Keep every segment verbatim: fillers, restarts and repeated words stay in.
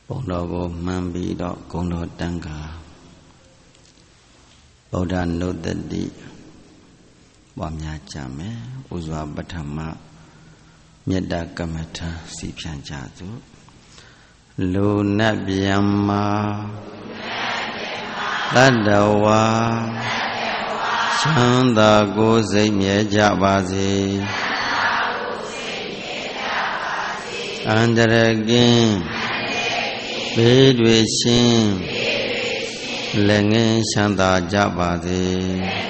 Bồ Đô Cô Mang Bì Đọ Công Đô Tăng Cả Bồ Đà Nô Tết Đi Bòm Nhà Chà Mê Ú Dòa Bát Thà Mạ Nhiệt Đà Cà Mê Thà Sĩ Phiang Chà Chú Lù Nát Biam Ma Tát Đà Wà Cháng Đà Cô Dây Mye Chà Bà Dì An Đà Rà Kinh Bế Đuế Sinh Lê Ngân Sáng Đà Chà Bà Dì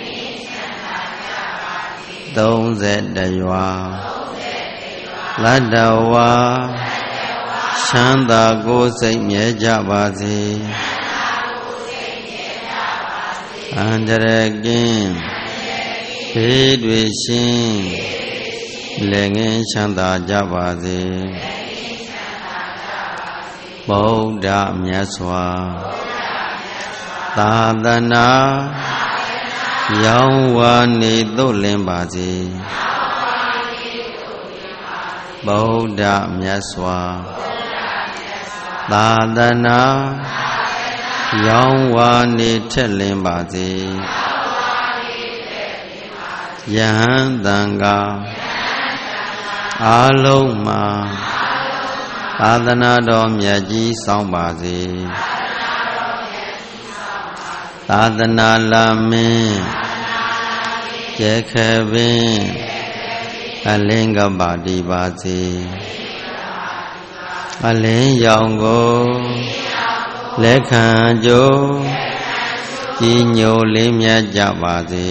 Tông Dệt Đà Yòa Lát Đà Wà Sáng Đà Cô Dây Mye Chà Bà Dì An Đà Rà Kinh Bế Đuế Sinh Lê Ngân Sáng Đà Chà Bà Dì Bồ Đàမြတ်စွာသာသနာရောင်းဝါနေသို့လင်းပါစေဗုဒ္ဓမြတ်စွာသာသနာရောင်းဝါနေထက်လင်းပါစေယဟန်တန်ဃာအားလုံးမှာသာသနာတော်မြတ်ကြီးဆောင်ပါစေသာသနာလာမင်းကျဲခဲပင်အလင်းကပါတိပါစေအလင်းရောင်ကိုလက်ခံကြိုးကြီးညိုလေးမြတ်ကြပါစေ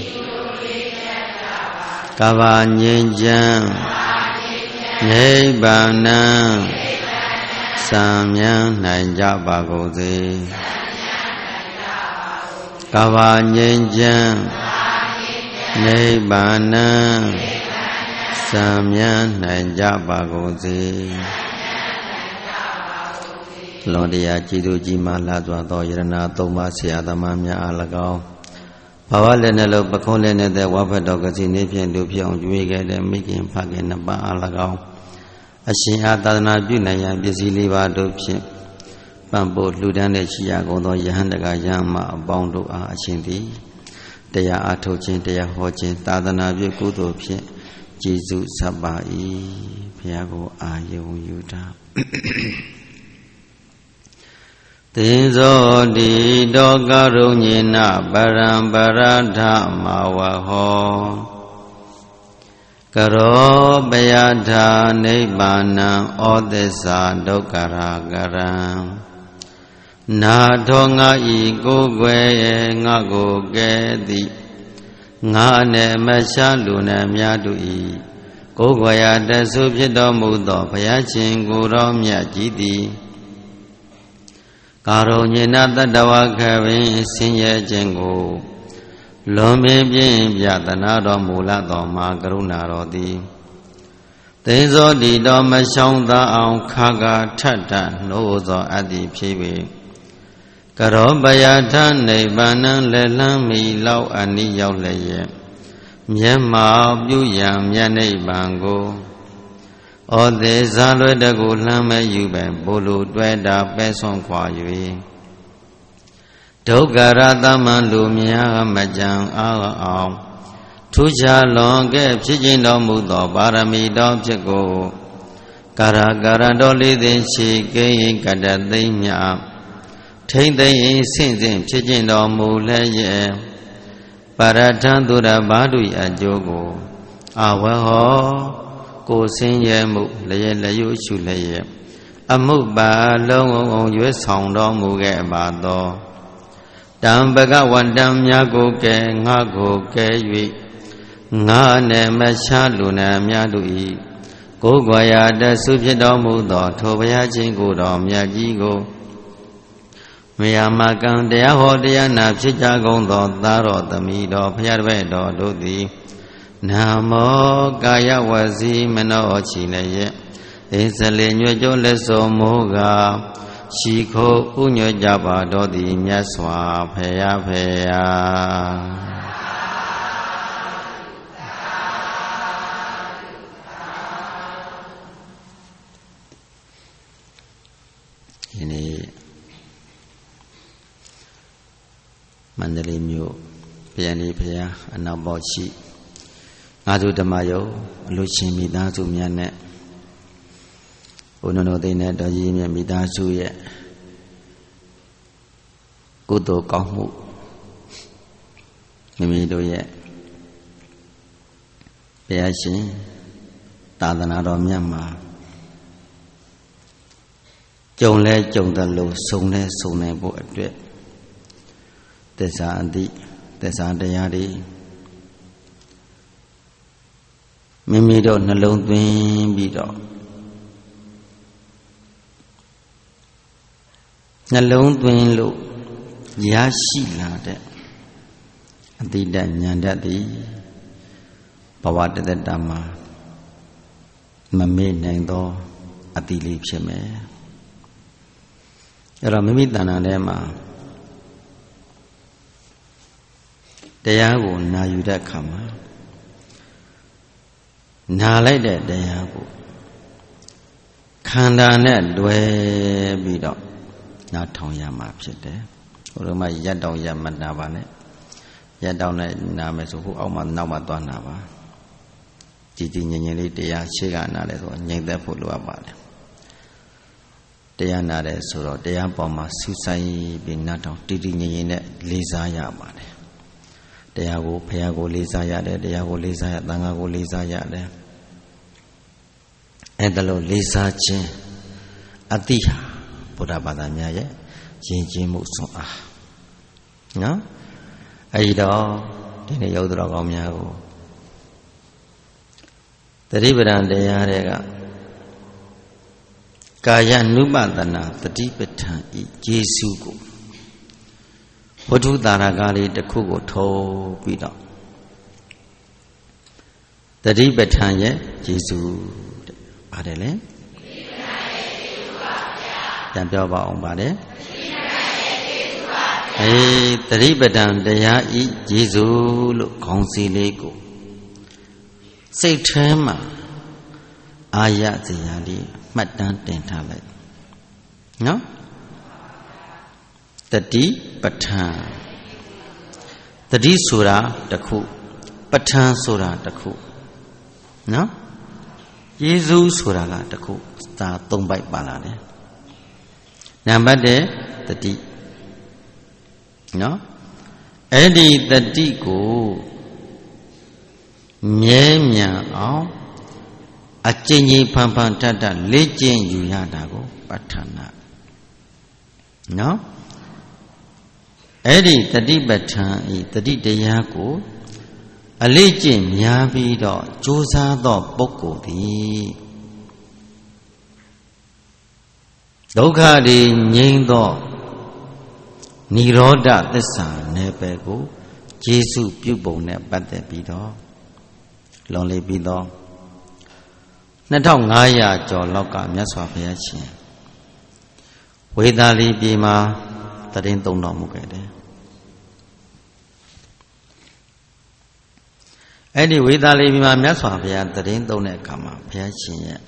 ကဘာငြိမ်းချမ်းနိဗ္ဗာန်စံမြန်းနိုင်ကြပါကုန်စေကဘာငြိမ်းချမ်းနိဗ္ဗာန်စံမြန်းနိုင်ကြပါကုန်စေလွန်တရားကြည်သူကြီးမှလာစွာသောယရဏသုံးပါးဆရာသမားများအား၎င်းဘာဝလည်းနဲ့လို့ပခုံးလည်းနဲ့တဲ့ဝါဖတ်တော်ကစီနေဖြင့်လူဖြစ်အောင်ကျွေးခဲ့တဲ့မိခင်ဖခင်နှစ်ပါးအား၎င်းအရှင်အားသာသနာပြုနိုင်ရန်ပစ္စည်းလေးပါးတို့ဖြင့်ပံ့ပိုးလှူဒန်းတဲ့ရှိရကုန်သောယဟန်တကယဟန်မအပေါင်းတို့အားအရှင်သည်တရားအားထုတ်ခြင်းတရားဟောခြင်းသာသနာပြုကုသိုလ်ဖြင့်ကျေးဇူးဆက်ပါ၏ဘုရားကိုအာယုံယူတာသေဇောတိတောကရုညေနပရံပရထမဝဟောကရောပယထာနိဗ္ဗာနံဩသစ္စာဒုက္ခရာကရံနာထောငါဤကိုယ်ွယ်ငါကိုကဲသည်ငါနဲ့မရှားလူနဲ့များတို့ဤကိုယ်ွယ်ရတဆုဖြစ်တော်မူသောဘုရားရှင်ကိုယ်တော်မြတ်ကြီးသည်ကာရုညေနတတဝခပင်ဆင်းရဲခြင်းကိုလွန်ပင်ပြင်းပြသနာတော်မူလတော်မှာကရုဏာတော်သည်သေဇောတိတော်မရှောင်သာအောင်ခါကထထနှိုးသောအတ္တိဖြစ်ပေကရောပယထနိဗ္ဗာန်လက်လန်းမီလောက်အနိရောက်လျက်မျက်မှောက်ပြုရန်မြတ်နိဗ္ဗာန်ကိုဩသေဇာလွယ်တကူလှမ်းမဲ့ယူပဲဘိုလ်လိုတွဲတာပဲဆုံးခွာ၍ဒုက္ခရသမံလူများမကြံအားအောင်ထူးခြားလွန်ကဲ့ဖြစ်ခြင်းတော်မူသောပါရမီတော်ဖြစ်ကိုကာရကာရတော်လေးသိရှိကိဉ္ကတသိမ့်မြထိမ့်သိမ့်ဆင့်ဆင့်ဖြစ်ခြင်းတော်မူလျက်ပါရထံသူရဘာတုအကျိုးကိုအဝဟောကိုဆင်းရဲမှုလျက်လျုရှုလျက်အမှုပါလုံးအောင်ရွေးဆောင်တော်မူခဲ့ပါသောတံပကဝတ္တံမြတ်ကိုကဲငါကိုကဲ၍ငါနဲ့မရှားလူနာများတို့ဤကိုယ်ွယ်ရာတဆုဖြစ်တော်မူသောထိုဘုရားရှင်ကိုယ်တော်မြတ်ကြီးကိုမယာမကံတရားဟောတရားနာဖြစ်ကြကုန်သောသားတော်သမီးတော်ဘုရားတပည့်တော်တို့သည်နာမောကာယဝစီမနောချီလည်းရဲ့သေစလေညွတ်ကြလက်စောမောကရှိခိုးဥညွတ်ကြပါတော်သည်မြတ်စွာဘုရားဖေယာယမန္တလေးမြို့ပြန်လေးဖျားအနောက်ပေါက်ရှိငါးစုဓမ္မယုံအလူချင်းမိသားစုများနဲ့ဘုန်းတော်သိတဲ့တော်ကြီးမြတ်မိသားစုရဲ့ကုသိုလ်ကောင်းမှုမိမိတို့ရဲ့ဘုရားရှင်သာသနာတော်မြတ်မှာကြုံလဲကြုံတယ်လို့စုံလဲစုံနေဖို့အတွက်သစ္စာအသည့်သစ္စာတရားတွေမိမိတို့နှလုံးသွင်းပြီးတော့နှလုံးသွင်းလို့ရရှိလာတဲ့အတိတ်ဉာဏ်တတ်သည်ဘဝတသက်တာမှာမမေ့နိုင်သောအတိလေးဖြစ်မယ်အဲ့တော့မိမိတဏ္ဍာထဲမှာတရားကိုနာယူတဲ့အခါမှာနာလိုက်တဲ့တရားကိုခန္ဓာနဲ့တွဲပြီးတော့နားထောင်ရမှာဖြစ်တယ်ဟိုလိုမှရက်တောင်ရက်မနာပါနဲ့ရက်တောင်နဲ့နာမယ်ဆိုဟိုအောက်မှာနောက်မှာသွားနာပါကြည်ကြည်ငြိမ်ငြိမ်လေးတရားရှိကနာတယ်ဆိုငြိမ်သက်ဖို့လိုအပ်ပါတယ်တရားနာတယ်ဆိုတော့တရားပေါ်မှာစူးစိုက်ပြီးနားထောင်တည်တည်ငြိမ်ငြိမ်နဲ့လေးစားရပါတယ်တရားကိုဘုရားကိုလေးစားရတယ်တရားကိုလေးစားရသံဃာကိုလေးစားရတယ်အဲ့ဒါလို့လေးစားခြင်းအတိဟာဘုရားဘာသာများရဲ့ယဉ်ကျေးမှုစွမ်းအားနော်အဲ့ဒီတော့ဒီနေ့ရုပ်တော်ကောင်းများကိုသတိပဋ္ဌာန်တရားတွေကကာယ ानु ပတနာသတိပဋ္ဌာန်ဤယေစုကိုဝတ္ထုတာရကလေးတစ်ခုကိုထုံးပြီးတော့သတိပဋ္ဌာန်ရဲ့ယေစုတဲ့ပါတယ်လေပြန်ပြောပါအောင်ပါတယ်အေးသတိပဋ္ဌာန်တရားဤယေစုလို့ခေါင်းစည်းလေးကိုစိတ်ထဲမှာအာရဇရာလေးမှတ်တမ်းတင်ထားလိုက်နော်တတိပဋ္ဌာန်တတိဆိုတာတစ်ခုပဋ္ဌာန်ဆိုတာတစ်ခုနော်ယေရှုဆိုတာကတစ်ခုသာသုံးပိုက်ပါလာတယ်နံပါတ်တစ်တတိနော်အဲ့ဒီတတိကိုမြဲမြံအောင်အကျဉ်းကြီးဖန်ဖန်ထထလေ့ကျင့်ယူရတာကိုပဋ္ဌာနာနော်အဲ့ဒီတတိပဋ္ဌာန်ဤတတိတရားကိုအလေးကျင့်များပြီးတော့ကြိုးစားသောပုဂ္ဂိုလ်သည်ဒုက္ခတွေငြိမ်းသောនិရောဓသစ္စာနယ်ပယ်ကိုယေရှုပြုပုံနဲ့ပတ်သက်ပြီးတော့လွန်လေပြီးတော့နှစ်ထောင်ငါးရာကျော်လောက်ကမြတ်စွာဘုရားရှင်ဝေသာလီပြည်မှာတရင်သုံးတော်မူခဲ့တယ်အဲ့ဒီဝေသာလီပြည်မှာမြတ်စွာဘုရားတရင်သုံးတဲ့အခါမှာဘုရားရှင်ရဲ့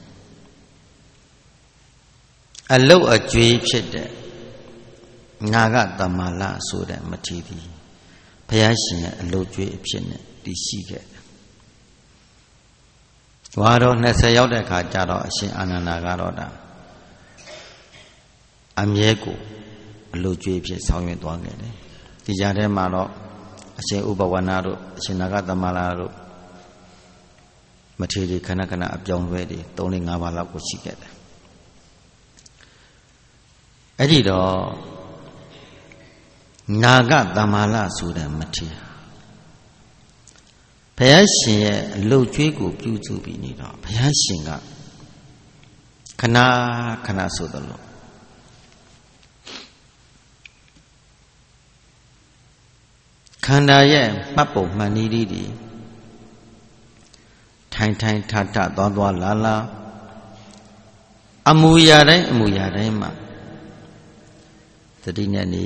အလုတ်အကျွေးဖြစ်တဲ့ငါကတမ္မာလဆိုတဲ့မထေရသည်ဘုရားရှင်ရဲ့အလုတ်ကျွေးအဖြစ်နဲ့တည်ရှိခဲ့တယ်ဝါတော့နှစ်ဆယ်ရောက်တဲ့အခါကျတော့အရှင်အာနန္ဒာကတော့ဒါအမြဲကိုအလုတ်ကျွေးဖြစ်ဆောင်ရွက်သွားခဲ့တယ်ဒီကြားထဲမှာတော့အရှင်ဥပဝနာတို့အရှင်နာဂတမလာတို့မထေရခဏခဏအပြောင်းလဲတွေ၃-၅ပါးလောက်ကိုရှိခဲ့တယ်အဲ့ဒီတော့နာဂတမလာဆိုတဲ့မထေရဘုရားရှင်ရဲ့အလုတ်ကျွေးကိုပြုစုပြီးနေတော့ဘုရားရှင်ကခဏခဏဆိုသလိုခန္ဓာရဲ့မှတ်ပုံမှန်နည်းလေးတွေထိုင်ထိုင်ထထသွားသွားလာလာအမူအရာတိုင်းအမူအရာတိုင်းမှာသတိနဲ့နေ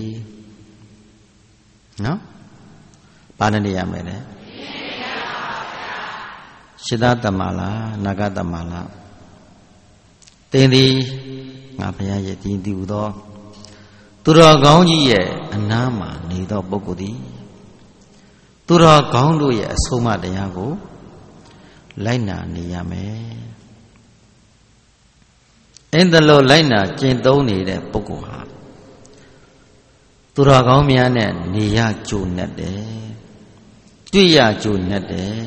နော်ဘာနဲ့နေရမယ်လဲရှင်းတမလားနာဂတမလားသင်သည်ငါဘုရားရဲ့တည်တည်ဟူသောသူတော်ကောင်းကြီးရဲ့အနားမှာနေသောပုဂ္ဂိုလ်သည်သူတော်ကောင်းတို့ရဲ့အဆုံးအမတရားကိုလိုက်နာနေရမယ်အဲ့ဒါလို့လိုက်နာကျင့်သုံးနေတဲ့ပုဂ္ဂိုလ်ဟာသူတော်ကောင်းများနဲ့နေရကြိုနဲ့တယ်တွေ့ရကြိုနဲ့တယ်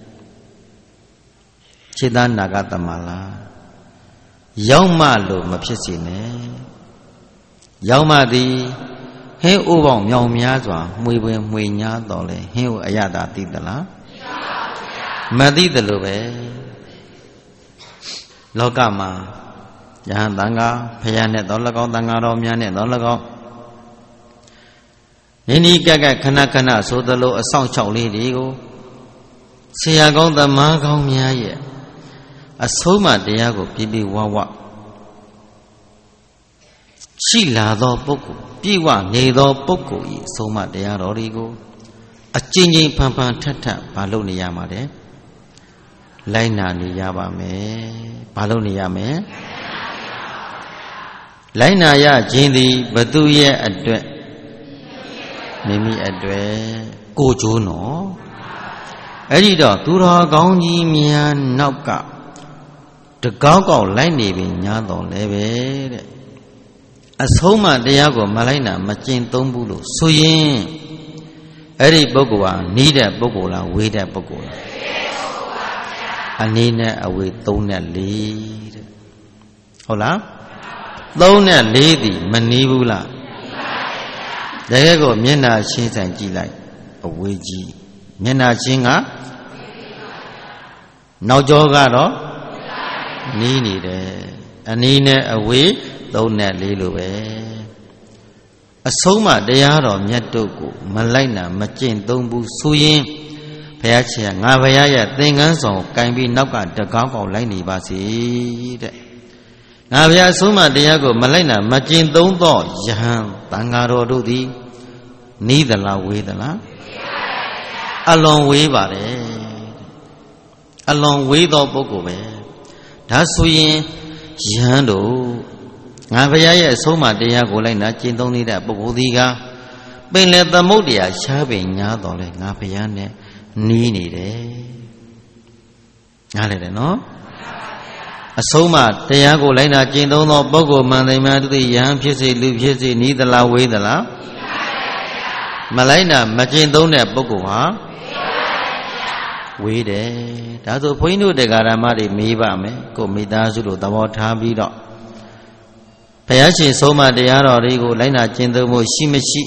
ခြေသားနာဂတမလားရောက်မှလို့မဖြစ်စေနဲ့ရောက်မှသည်ဟင်းဥပေါင်းမြောင်များစွာမှွေပွင်မှွေညာတော်လဲဟင်းဥအရသာသိသလားမသိသလိုပဲလောကမှာယဟန်တန်ခါဖယားနဲ့တော်၎င်းတန်ခါတော်များနဲ့တော်၎င်းနိနီကကခဏခဏဆိုသလိုအဆောင်ချောက်လေးတွေကိုဆရာကောင်းသမားကောင်းများရဲ့အဆုံးအမတရားကိုပြပြဝဝရှိလာသောပုဂ္ဂိုလ်ပြည့်ဝနေသောပုဂ္ဂိုလ်ဤအဆုံးအမတရားတော်တွေကိုအကျဉ်းချင်းဖန်ဖန်ထပ်ထပ်ဘာလုပ်နေရမှာလဲလိုက်နာနေရပါမယ်ဘာလုပ်နေရမယ်လိုက်နာရခြင်းသည်ဘသူရဲ့အတွက်မိမိအတွက်ကိုကျိုးနော်အဲ့ဒီတော့သူတော်ကောင်းကြီးများနောက်ကတကောက်ကောက်လိုက်နေပြီညာတော်လည်းပဲတဲ့အဆုံးမတရားကိုမလိုက်နာမကျင့်သုံးဘူးလို့ဆိုရင်အဲ့ဒီပုဂ္ဂိုလ်ဟာနီးတဲ့ပုဂ္ဂိုလ်လားဝေးတဲ့ပုဂ္ဂိုလ်လားအနည်းနဲ့အဝေးသုံးနဲ့လေးတဲ့ဟုတ်လားသုံးနဲ့လေးသည်မနီးဘူးလားတကယ်ကိုမျက်နှာချင်းဆိုင်ကြည့်လိုက်အဝေးကြီးမျက်နှာချင်းကနောက်ကျောကတော့နီးနေတယ်အနီးနဲ့အဝေးသုံးနဲ့လေးလိုပဲအဆုံးမတရားတော်မြတ်တို့ကိုမလိုက်နာမကျင့်သုံးဘူးဆိုရင်ဘုရားရှင်ငါဘုရားရဲ့သင်္ကန်းဆောင်ကိုကင်ပြီးနောက်ကတကောက်ကောက်လိုက်နေပါစေတဲ့ငါဘုရားအဆုံးမတရားကိုမလိုက်နာမကျင့်သုံးသောယဟန်တန်ဃာတော်တို့သည်နီးသလားဝေးသလားအလွန်ဝေးပါတယ်အလွန်ဝေးသောပုဂ္ဂိုလ်ပဲဒါဆိုရင်ယဟန်တို့ငါဘုရားရဲ့အဆုံးအမတရားကိုလိုက်နာကျင့်သုံးနေတဲ့ပုဂ္ဂိုလ်ဒီကပင်လေသမုဒ္ဒရာရှားပင်ညာတော်လဲငါဘုရားနဲ့နီးနေတယ်နားလည်တယ်နော်အဆုံးအမတရားကိုလိုက်နာကျင့်သုံးသောပုဂ္ဂိုလ်မှန်တယ်များသူယဟန်ဖြစ်စေလူဖြစ်စေနီးသလားဝေးသလားမလိုက်နာမကျင့်သုံးတဲ့ပုဂ္ဂိုလ်ဟာဝေးတယ်ဒါဆိုဘုန်းကြီးတို့တရားဓမ္မတွေမေးပါမယ်ကိုမိသားစုတို့သဘောထားပြီးတော့ဘုရားရှင်ဆုံးမတရားတော်တွေကိုလိုက်နာကျင့်သုံးဖို့ရှိမရှိ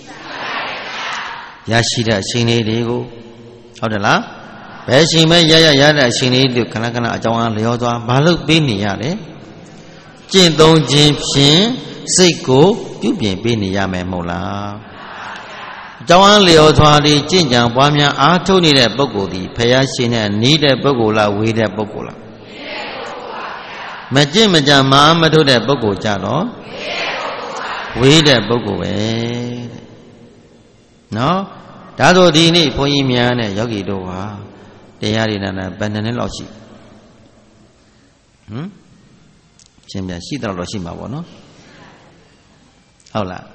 ရရှိတဲ့အချိန်လေးတွေကိုဟုတ်တယ်လားဘယ်ချိန်မှရရရတဲ့အချိန်လေးတွေခဏခဏအကြောင်းအားလျောသွားဘာလို့ပေးနေရလဲကျင့်သုံးခြင်းဖြင့်စိတ်ကိုပြုပြင်ပေးနေရမယ်မဟုတ်လားအကြောင်းအားလျောသွားပြီးကျင့်ကြံပွားများအားထုတ်နေတဲ့ပုဂ္ဂိုလ်ဒီဘုရားရှင်နဲ့နီးတဲ့ပုဂ္ဂိုလ်လားဝေးတဲ့ပုဂ္ဂိုလ်လားမကျင့်မကြံမအားမထုတ်တဲ့ပုဂ္ဂိုလ်ကြတော့ဝေးတဲ့ပုဂ္ဂိုလ်ပဲနော်ဒါဆိုဒီနေ့ဘုန်းကြီးများနဲ့ယောဂီတို့ဟာတရားရည်နာနာဘယ်နှစ်နှစ်လောက်ရှိဟမ်ရှင်းပြရှိတော့တော့ရှိမှာပေါ့နော်ဟုတ်လား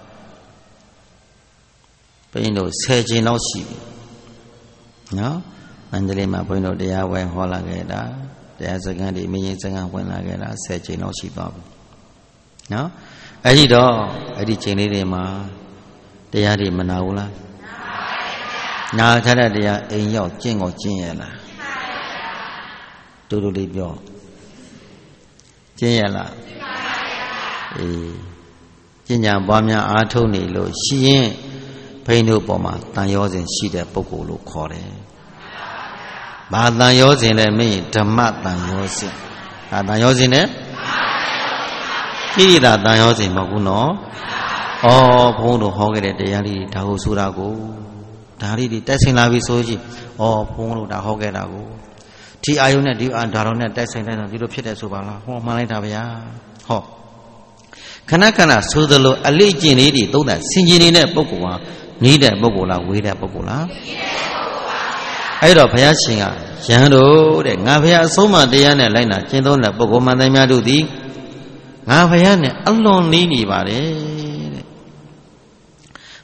ဘုန်းကြီးတို့ဆယ်ချိန်လောက်ရှိပြီနော်မန္တလေးမှာဘုန်းကြီးတို့တရားဝဲဟောလာခဲ့တာတရားစခန်းဒီမင်းစခန်းဝင်လာခဲ့တာဆယ်ချိန်လောက်ရှိသွားပြီနော်အဲ့ဒီတော့အဲ့ဒီချိန်လေးတွေမှာတရားတွေမနာဘူးလားနာထားတဲ့တရားအိမ်ရောက်ကျင့်ကိုကျင့်ရလားတူတူလေးပြောကျင့်ရလားအေးကျင့်ကြံပွားများအားထုတ်နေလို့ရှိရင်ဘိန်းတို့ပေါ်မှာတန်ရောစဉ်ရှိတဲ့ပုဂ္ဂိုလ်လို့ခေါ်တယ်ဘာတန်ရောစဉ်လဲမင်းဓမ္မတန်ရောစဉ်ဒါတန်ရောစဉ်နဲ့ကိရိတာတန်ရောစဉ်မဟုတ်ဘူးနော်ဩဘုန်းတို့ဟောခဲ့တဲ့တရားလေးဒါကိုဆိုတာကိုဒါလေးတွေတက်ဆင်လာပြီဆိုရင်ဩဘုန်းတို့ဒါဟောခဲ့တာကိုဒီအာယုနဲ့ဒီအာဒါတော်နဲ့တက်ဆင်တိုင်းတော့ဒီလိုဖြစ်တယ်ဆိုပါလားဟောမှန်လိုက်တာဗျာဟောခဏခဏဆိုသလိုအလေးကျင့်လေးတွေသုံးတာစင်ကြင်နေတဲ့ပုဂ္ဂိုလ်ဟာနီးတဲ့ပုဂ္ဂိုလ်လားဝေးတဲ့ပုဂ္ဂိုလ်လားအဲ့တော့ဘုရားရှင်ကယဟန်တို့တဲ့ငါဘုရားအဆုံးအမတရားနဲ့လိုက်နာကျင့်သုံးတဲ့ပုဂ္ဂိုလ်မှန်တယ်များတို့သည်ငါဘုရားနဲ့အလွန်နီးနေပါတယ်တဲ့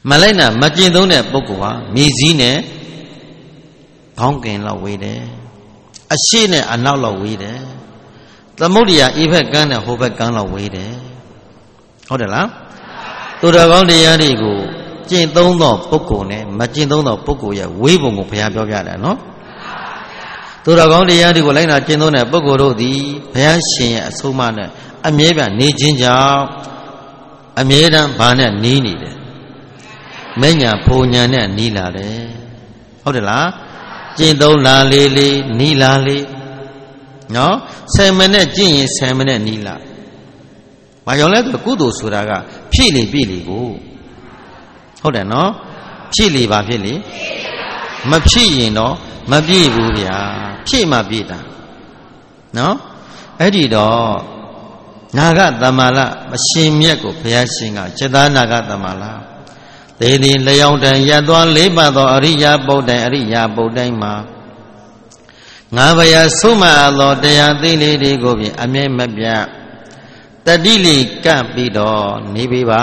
မလိုက်နာမကျင့်သုံးတဲ့ပုဂ္ဂိုလ်ဟာမြေစည်းနဲ့ခေါင်းကင်လောက်ဝေးတယ်အရှိနဲ့အနောက်လောက်ဝေးတယ်သမုဒ္ဒရာဤဘက်ကန်းနဲ့ဟိုဘက်ကန်းလောက်ဝေးတယ်ဟုတ်တယ်လားသူတော်ကောင်းတရားတွေကိုကျင့်သုံးသောပုဂ္ဂိုလ်နဲ့မကျင့်သုံးသောပုဂ္ဂိုလ်ရဲ့ဝေးပုံကိုဘုရားပြောပြတယ်နော်သူတော်ကောင်းတရားတွေကိုလိုက်နာကျင့်သုံးတဲ့ပုဂ္ဂိုလ်တို့သည်ဘုရားရှင်ရဲ့အဆုံးအမနဲ့အမြဲတမ်းနေခြင်းကြောင့်အမြဲတမ်းဘာနဲ့နီးနေတယ်မဉ္ဇဏ်ဖူညာနဲ့နီးလာတယ်ဟုတ်တယ်လားကျင့်သုံးလာလေးလေးနီးလာလေးနော်ဆယ်မိနစ်ကျင့်ရင်ဆယ်မိနစ်နီးလာဘာကြောင့်လဲဆိုကုသိုလ်ဆိုတာကဖြည့်လေပြည့်လေကိုဟုတ်တယ်နော်ဖြည့်လေပါဖြစ်လေမဖြည့်ရင်တော့မပြည့်ဘူးဗျာဖြည့်မှပြည့်တာနော်အဲ့ဒီတော့နာဂသမ္မာလအရှင်မြတ်ကိုဘုရားရှင်ကจิตာနာဂသမ္မာလသေသည်လျောင်းတန်ရသွားလေးပါသောအရိယာပုဒ်တိုင်အရိယာပုဒ်တိုင်မှာငါးပါးဆုံးမသောတရားသိလေးတွေကိုဖြင့်အမြဲမပြတ်တတိလိကပ်ပြီးတော့နေပြီပါ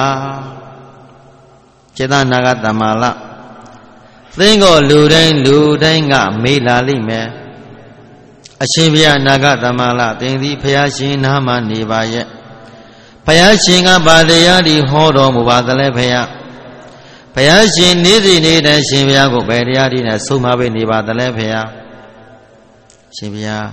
จิตာနာဂသမ္မာလသင်္ကိုလူတိုင်းလူတိုင်းကမေးလာလိမ့်မယ်အရှင်ဘုရားနာဂသမ္မာလသင်သည်ဘုရားရှင်နာမနေပါရဲ့ဘုရားရှင်ကဘာတရားဒီဟောတော်မူပါသလဲဘုရားဘုရားရှင်နေ့စဉ်နေ့တိုင်းရှင်ဘုရားကိုဘယ်တရားဒီနဲ့ဆုံးမပေးနေပါသလဲဘုရားရှင်ဘုရား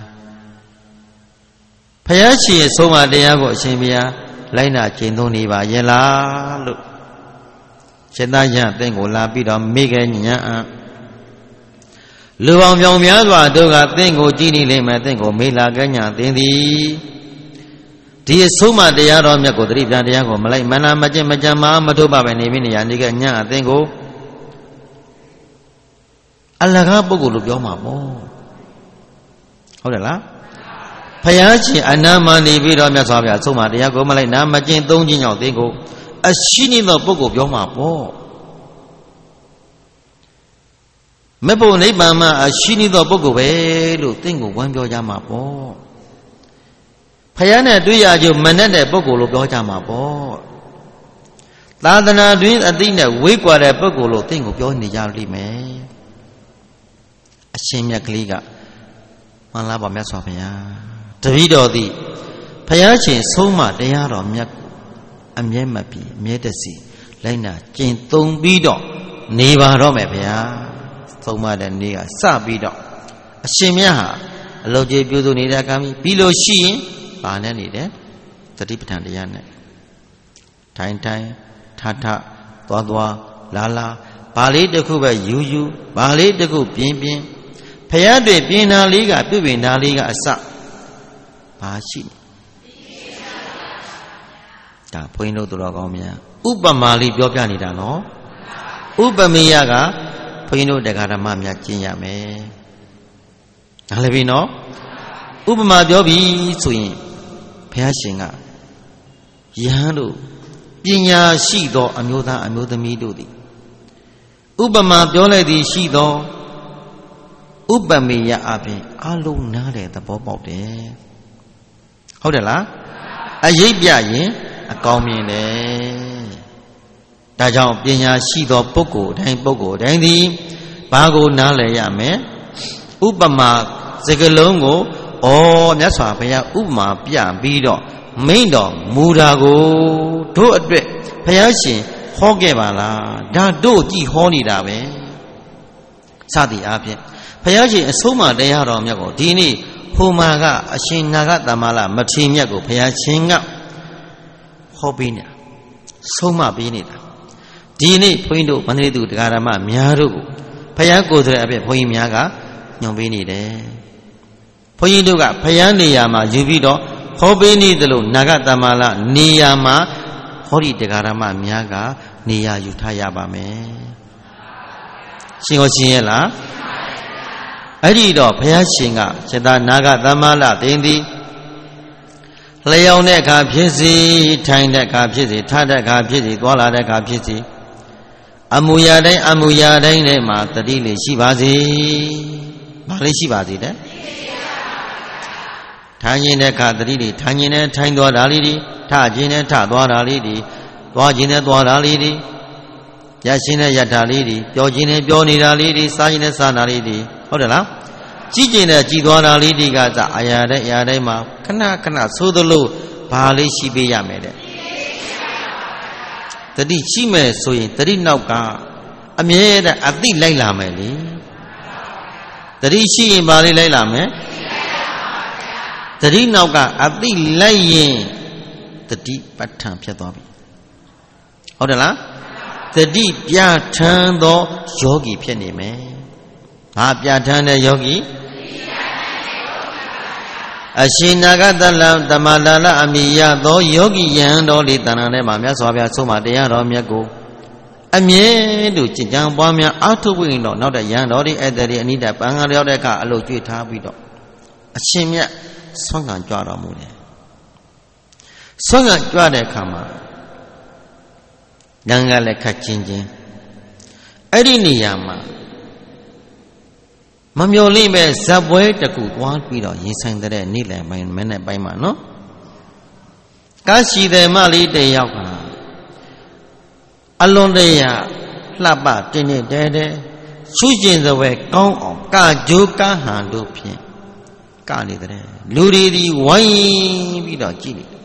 ဘုရားရှင်ရဲ့ဆုံးမတရားကိုအရှင်ဘုရားလိုက်နာကျင့်သုံးနေပါရဲ့လားလို့ရှင်သာရသင်ကိုလာပြီးတော့မိခဲညာအံလူပေါင်းပြောင်များစွာတို့ကသင်ကိုကြည်နေလိမ့်မယ်သင်ကိုမေးလာကညာသင်သည်ဒီအဆုံးမတရားတော်မြတ်ကိုသတိပြန်တရားကိုမလိုက်မနာမကျင့်မကြံမမထုတ်ပါပဲနေပြီနေရနေကညာအသင်ကိုအလကားပုဂ္ဂိုလ်လို့ပြောမှာပေါ့ဟုတ်တယ်လားဘုရားရှင်အနာမနေပြီးတော့မြတ်စွာဘုရားအဆုံးမတရားကိုမလိုက်နာမကျင့်သုံးခြင်းကြောင့်သင်ကိုအရှိနေသောပုဂ္ဂိုလ်ပြောမှာပေါ့မဖို့နိဗ္ဗာန်မှာအရှိနေသောပုဂ္ဂိုလ်ပဲလို့သင်ကိုဝမ်းပြောကြမှာပေါ့ဖယားနဲ့တွေ့ရကြမနဲ့တဲ့ပုဂ္ဂိုလ်လို့ပြောကြမှာပေါ့သာသနာတွင်အသိနဲ့ဝေးကွာတဲ့ပုဂ္ဂိုလ်လို့သင်ကိုပြောနေကြလိမ့်မယ်အရှင်မြတ်ကလေးကမှန်လားပါမြတ်စွာဘုရားတပည့်တော်သည်ဖယားရှင်ဆုံးမတရားတော်မြတ်အမြဲမပြည့်အမြဲတစီလိုက်နာကျင့်သုံးပြီးတော့နေပါတော့မယ်ဗျာသုံးမတဲ့နေ့ကစပြီးတော့အရှင်မြတ်ဟာအလုတ်ကြီးပြုစုနေတဲ့အခါပြီးလို့ရှိရင်ဘာနဲ့နေတယ်သတိပဋ္ဌာန်တရားနဲ့ထိုင်ထိုင်ထထသွားသွားလာလာဘာလေးတစ်ခုပဲယူယူဘာလေးတစ်ခုပြင်းပြင်းဖယားတွေပြင်းတာလေးကပြုပြင်တာလေးကအစဘာရှိဒါဘုန်းကြီးတို့တော်ကောင်းများဥပမာလေးပြောပြနေတာနော်ဥပမေယကဘုန်းကြီးတို့တရားဓမ္မများကျင့်ရမယ်ဒါလည်းပြီနော်ဥပမာပြောပြီဆိုရင်ဘုရားရှင်ကယဟန်တို့ပညာရှိသောအမျိုးသားအမျိုးသမီးတို့သည်ဥပမာပြောလိုက်သည်ရှိသောဥပမေယအပြင်အလုံးနားတယ်သဘောပေါက်တယ်ဟုတ်တယ်လားအရေးပြရင်အကောင်းမြင်တယ်ဒါကြောင့်ပညာရှိသောပုဂ္ဂိုလ်တိုင်းပုဂ္ဂိုလ်တိုင်းသည်ဘာကိုနားလည်ရမလဲဥပမာစကားလုံးကိုဩမြတ်စွာဘုရားဥပမာပြပြီးတော့မိန့်တော်မူတာကိုတို့အတွက်ဘုရားရှင်ဟောခဲ့ပါလားဒါတို့ကြည်ဟောနေတာပဲစသည်အားဖြင့်ဘုရားရှင်အဆုံးအမတရားတော်မြတ်ကိုဒီနေ့ဟိုမှာကအရှင်နာဂသမ္မာလမထေရမြတ်ကိုဘုရားရှင်ကဟောပေးနေတာဆုံးမပေးနေတာဒီနေ့ဘုန်းကြီးတို့မန္တလေးသူတရားဓမ္မများတို့ကိုဘုရားကိုယ်ဆိုတဲ့အဖြစ်ဘုန်းကြီးများကညွှန်ပေးနေတယ်ဘုန်းကြီးတို့ကဘုရားနေရာမှာယူပြီးတော့ဟောပေးနေတယ်လို့နာဂသမ္မာလနေရာမှာဟောဒီတရားဓမ္မများကနေရာယူထားရပါမယ်ရှင်ကိုရှင်ရဲ့လားအဲ့ဒီတော့ဘုရားရှင်ကစေတနာဂသမ္မာလတင်သည်လျောင်းတဲ့အခါဖြစ်စီထိုင်တဲ့အခါဖြစ်စီထတဲ့အခါဖြစ်စီသွားလာတဲ့အခါဖြစ်စီအမူအရာတိုင်းအမူအရာတိုင်းနဲ့မှာတတိလေးရှိပါစေ။ဘာလေးရှိပါစေတဲ့။ထိုင်ခြင်းတဲ့အခါတတိလေးထိုင်ခြင်းနဲ့ထိုင်သွားတာလေးဒီထခြင်းနဲ့ထသွားတာလေးဒီသွားခြင်းနဲ့သွားတာလေးဒီရရှင်တဲ့ယထာလေးတွေပြောခြင်းနဲ့ပြောနေတာလေးတွေစားခြင်းနဲ့စားတာလေးတွေဟုတ်တယ်လားကြည်ကျင်တဲ့ကြည်သွားတာလေးတွေကစအရာတဲ့အရာတိုင်းမှာခဏခဏသို့သလိုဘာလေးရှိပေးရမယ်တဲ့တတိရှိမယ်ဆိုရင်တတိနောက်ကအမြဲတမ်းအသိလိုက်လာမယ်လေတတိရှိရင်ဘာလေးလိုက်လာမယ်တတိနောက်ကအသိလိုက်ရင်တတိပဋ္ဌာန်ဖြစ်သွားပြီဟုတ်တယ်လားတတိပြဋ္ဌာန်သောယောဂီဖြစ်နေမယ်ဘာပြဋ္ဌာန်တဲ့ယောဂီအရှင်နာဂတလတမလာလအမိယသောယောဂီယံတော်လေးတဏ္ဍာထဲမှာမြတ်စွာဘုရားဆုံးမတရားတော်မြတ်ကိုအမြဲတူကြည်ကြံပွားများအာထုပ်ဝင်တော့နောက်တဲ့ယံတော်ဒီအဲ့တဲ့ဒီအနိဒပန်ဃာရောက်တဲ့အခါအလုပ်ကျွေးထားပြီးတော့အရှင်မြတ်ဆွမ်းခံကြွတော်မူတယ်ဆွမ်းခံကြွတဲ့အခါမှာတန်ခါလည်းခတ်ချင်းချင်းအဲ့ဒီနေရာမှာမမျော်လင့်ပဲဇက်ပွဲတကူသွားပြီးတော့ရင်ဆိုင်တဲ့နေ့လယ်ပိုင်းမနေ့ပိုင်းမှာနော်ကားရှိတယ်မလေးတယောက်ကအလွန်တရာလှပတင်းနေတဲတဲရှုကျင်စပွဲကောင်းအောင်ကာကြိုးကားဟန်တို့ဖြင့်ကနေတဲ့လူတွေဒီဝိုင်းပြီးတော့ကြည့်နေတယ်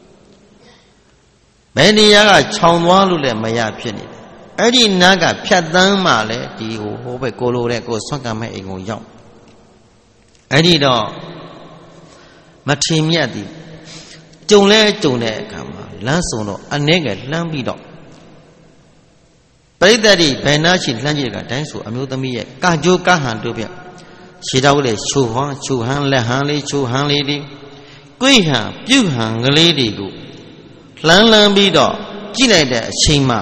ဘယ်နေရာကခြောင်သွားလို့လည်းမရဖြစ်နေတယ်အဲ့ဒီနားကဖြတ်တန်းမှလည်းဒီဟိုဟိုဘက်ကိုလိုတဲ့ကိုဆွမ်းကမဲ့အိမ်ကိုရောက်အဲ့ဒီတော့မထင်မြတ်သည်ကြုံလဲကြုံတဲ့အခါမှာလမ်းစုံတော့အနည်းငယ်လှမ်းပြီးတော့ပရိသတ်ဒီဘယ်နာရှိလှမ်းကြည့်တဲ့ကတိုင်းဆိုအမျိုးသမီးရဲ့ကာကြိုးကားဟန်တို့ပြရှေးတော်လေးချိုဟွန်းချိုဟန်းလက်ဟန်းလေးချိုဟန်းလေးတွေကိုယ်ဟန်ပြုတ်ဟန်ကလေးတွေကိုလှမ်းလှမ်းပြီးတော့ကြည့်လိုက်တဲ့အချိန်မှာ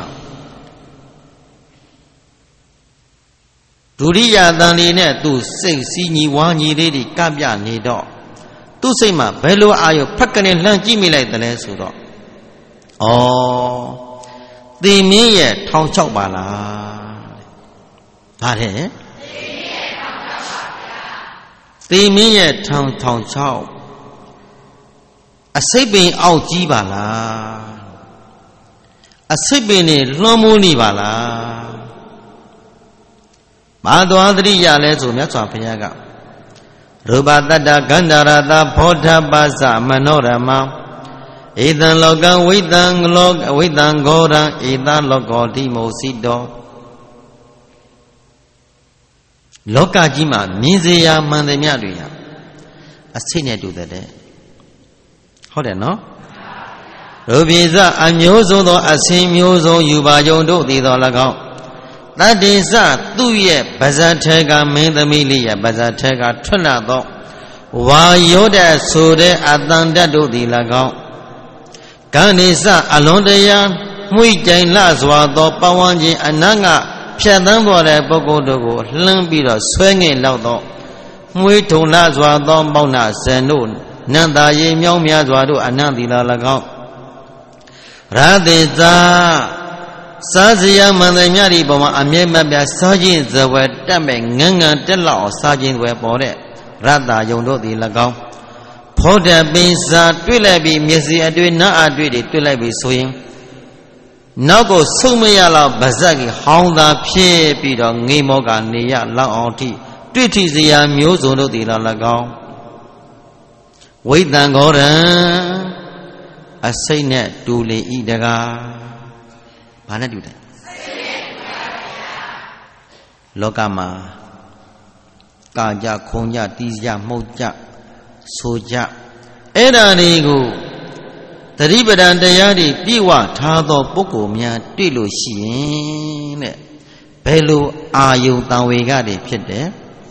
ဒုရိယတန်လေးနဲ့သူ့စိတ်စီးညီဝါညီလေးတွေကပြနေတော့သူ့စိတ်မှာဘယ်လိုအာရုံဖက်ကနေလှမ်းကြည့်မိလိုက်တယ်လဲဆိုတော့ဩသင်မင်းရဲ့ထောင်ချောက်ပါလားဗါတဲ့သင်မင်းရဲ့ထောင်ထောင်ချောက်အစိတ်ပင်အောက်ကြီးပါလားအစိတ်ပင်နဲ့လွှမ်းမိုးနေပါလားဘာသွားသတိရလဲဆိုမြတ်စွာဘုရားကရူပတတ္တဂန္ဓာရတဘောဓပါစမနောရမဧတံလောကဝိတံလောကဝိတံဂောရံဧတလောကောတိမောစိတောလောကကြီးမှာမြင်စေရာမှန်သမျှတွေဟာအစိတ်နဲ့တူတဲ့ဟုတ်တယ်နော်ရူပိစအမျိုးစုံသောအစင်မျိုးစုံယူပါကြုံတို့သည်တော်၎င်းတတ္တိစသူ့ရဲ့ပါဇတ်ထဲကမင်းသမီးလေးရဲ့ပါဇတ်ထဲကထွက်လာသောဝါယောတဲ့ဆိုတဲ့အတန်တတ်တို့သည်၎င်းကံနေစအလွန်တရာမှုိကြိုင်လှစွာသောပဝန်းကျင်အနတ်ကဖြတ်သန်းပေါ်တဲ့ပုဂ္ဂိုလ်တို့ကိုလှမ်းပြီးတော့ဆွဲငင်လောက်သောမွေးထုံလှစွာသောပေါဏဇန်တို့နန္တာရေမြောင်းများစွာတို့အနန္တိလာ၎င်းရသေသာစားစရာမှန်တယ်မြတ်ဒီပေါ်မှာအမြဲမပြစားခြင်းဇဝဲတက်မဲ့ငန်းငန်းတက်လောက်စားခြင်းတွေပေါ်တဲ့ရတ္တယုံတို့သည်၎င်းဖောဓပင်စာတွေ့လိုက်ပြီးမျက်စိအတွေ့နားအတွေ့တွေတွေ့လိုက်ပြီးဆိုရင်နောက်ကိုဆုံးမရလောက်ဗဇက်ကြီးဟောင်းသာဖြစ်ပြီးတော့ငိမောကနေရလောက်အောင်ထိတွေ့ထိစရာမျိုးစုံတို့သည်၎င်းဝိတံဂောရံအစိတ်နဲ့တူလေဤတကားဘာနဲ့တူတယ်လောကမှာကာကြခုံကြတီးကြမှုတ်ကြဆိုကြအဲ့ဒါတွေကိုသတိပဋ္ဌာန်တရားတွေပြည့်ဝထားသောပုဂ္ဂိုလ်များတွေ့လို့ရှိရင်တဲ့ဘယ်လိုအာယုံတံဝေကတွေဖြစ်တယ်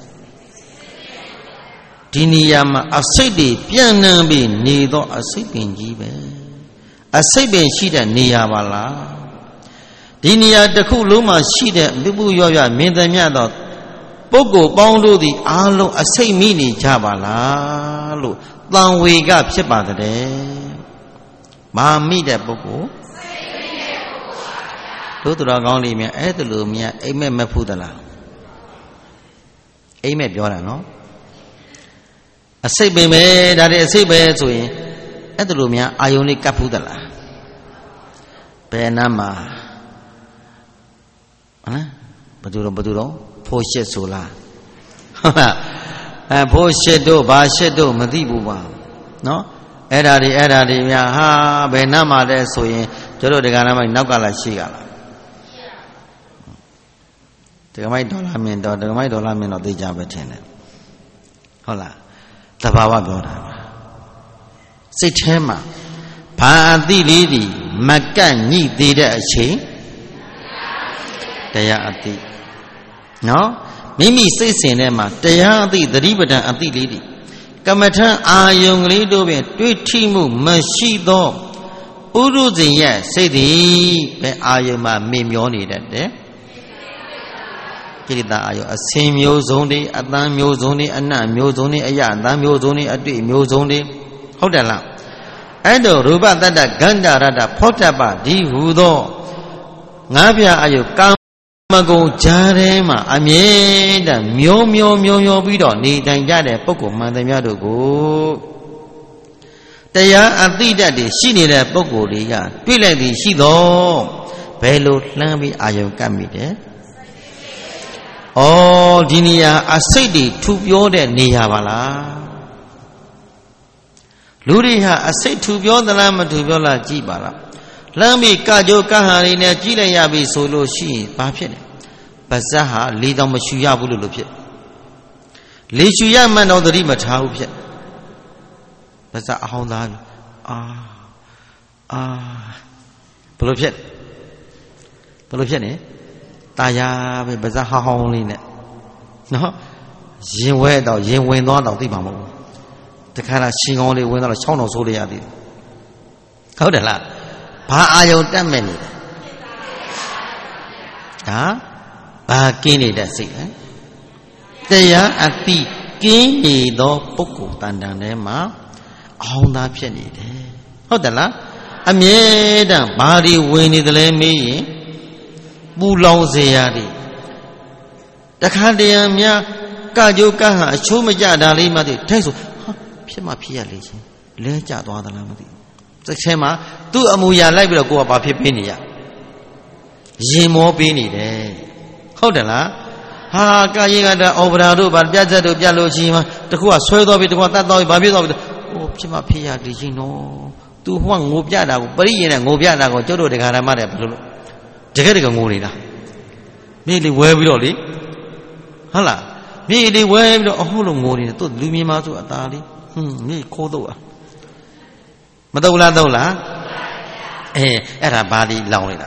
ဒီနေရာမှာအစိတ်တွေပြန့်နှံ့ပြီးနေသောအစိတ်ပင်ကြီးပဲအစိတ်ပင်ရှိတဲ့နေရာပါလားဒီနေရာတစ်ခုလုံးမှာရှိတဲ့မြပုရောရမြင်သမျှသောပုဂ္ဂိုလ်ပေါင်းတို့သည်အားလုံးအစိတ်မိနေကြပါလားလို့တံဝေကဖြစ်ပါတဲ့မာမိတဲ့ပုဂ္ဂိုလ်တို့တော်ကောင်းလေးများအဲ့ဒါလိုများအိမ်မက်မဖူးသလားအိမ်မက်ပြောတာနော်အစိတ်ပင်ပဲဒါတွေအစိတ်ပဲဆိုရင်အဲ့ဒါလိုများအာယုန်လေးကပ်ဖူးသလားဘယ်နာမှာလားဘသူတော့ဘသူတော့ဖိုးရှစ်ဆိုလားဟုတ်လားအဲဖိုးရှစ်တို့ဘာရှစ်တို့မသိဘူးပါနော်အဲ့ဒါတွေအဲ့ဒါတွေများဟာဘယ်နှမှာလဲဆိုရင်ကျတို့ဒကာနာမိုက်နောက်ကလာရှိကလားဒကာမိုက်ဒေါ်လာမြင်တော့ဒကာမိုက်ဒေါ်လာမြင်တော့သိကြပဲထင်တယ်ဟုတ်လားတဘာဝပြောတာပါစိတ်ထဲမှာဘာအသိလေးတွေမကန့်ညှိသေးတဲ့အချိန်တရားအသိနော်မိမိစိတ်စဉ်ထဲမှာတရားအသိသတိပဋ္ဌာန်အသိလေးတွေကမ္မထအာယုံကလေးတို့ပင်တွေ့ထိမှုမရှိသောဥရုဇဉ်ရဲ့စိတ်သည်ပဲအာယုံမှာမေ့မျောနေတတ်တယ်ကိရိတာအာယုံအစင်မျိုးစုံတွေအတန်းမျိုးစုံတွေအနတ်မျိုးစုံတွေအယအတန်းမျိုးစုံတွေအတွေ့မျိုးစုံတွေဟုတ်တယ်လားအဲ့တော့ရူပတတ္တဂန္ဓာရတ္တဖောတ္တပဒီဟူသောငါးပြအာယုကာမဂုဏ်ဂျားထဲမှာအမြဲတမ်းမျောမျောမျောမျောပြီးတော့နေတိုင်ကြတဲ့ပုဂ္ဂိုလ်မှန်သမျှတို့ကိုတရားအသိတတ်တွေရှိနေတဲ့ပုဂ္ဂိုလ်တွေကတွေ့လိုက်ပြီးရှိတော့ဘယ်လိုလှမ်းပြီးအာယုကပ်မိတယ်။ဩဒီနေရာအစိတ်တွေထူပြောတဲ့နေရာပါလား။လူတွေဟာအစိတ်ထူပြောသလားမထူပြောလားကြည့်ပါလား။လှမ်းပြီးကကြိုကဟာတွေနဲ့ကြည့်လိုက်ရပြီဆိုလို့ရှိရင်ဘာဖြစ်လဲ။ပါဇက်ဟာလေးတောင်မရှူရဘူးလို့လို့ဖြစ်။လေရှူရမှန်တော့သတိမထားဘူးဖြစ်။ပါဇက်အဟောင်းသားပြီ။အာအာဘယ်လိုဖြစ်ဘယ်လိုဖြစ်နေ။ตายာပဲပါဇက်ဟောင်းဟောင်းလေးနဲ့နော်ရင်ဝဲတော့ရင်ဝင်သွားတော့သိမှာမဟုတ်ဘူး။တခါလားရှင်ကောင်းလေးဝင်သွားတော့ချောင်းတော်ဆိုးလေးရသေးတယ်။ဟုတ်တယ်လား။ဘာအာယုံတက်မဲ့နေလဲဟာဘာကင်းနေတဲ့စိတ်လဲတရားအတိကင်းနေသောပုဂ္ဂိုလ်တန်တန်ထဲမှာအောင်းသားဖြစ်နေတယ်ဟုတ်တယ်လားအမြဲတမ်းဘာတွေဝင်နေတယ်လဲမေးရင်ပူလောင်စေရသည်တခါတရံများကကြိုးကဟာအချိုးမကြတာလေးမှသိထိုက်ဆိုဟာဖြစ်မှဖြစ်ရလေချင်းလဲကြသွားသလားမသိစိတ်ထဲမှာသူ့အမူအရာလိုက်ပြီးတော့ကိုယ်ကဘာဖြစ်ပေးနေရရင်မောပေးနေတယ်ဟုတ်တယ်လားဟာကာယေကတာဩပရာတို့ဗာပြတ်ချက်တို့ပြတ်လို့ရှိမှတခုကဆွဲသွားပြီတခုကတတ်သွားပြီဘာဖြစ်သွားပြီဟိုဖြစ်မှဖြစ်ရလေချင်းနော်သူဟိုကငိုပြတာကိုပရိယေနဲ့ငိုပြတာကိုကျုပ်တို့တရားဓမ္မတဲ့ဘယ်လိုလုပ်တကယ်တကယ်ငိုနေတာမိလေးဝဲပြီးတော့လေဟုတ်လားမိလေးဝဲပြီးတော့အဟုတ်လို့ငိုနေတယ်သူလူမြင်မှဆိုအသားလေးဟွန်းမိခိုးတော့อ่ะမတော့လားတော့လားအဲအဲ့ဒါဘာဒီလောင်နေတာ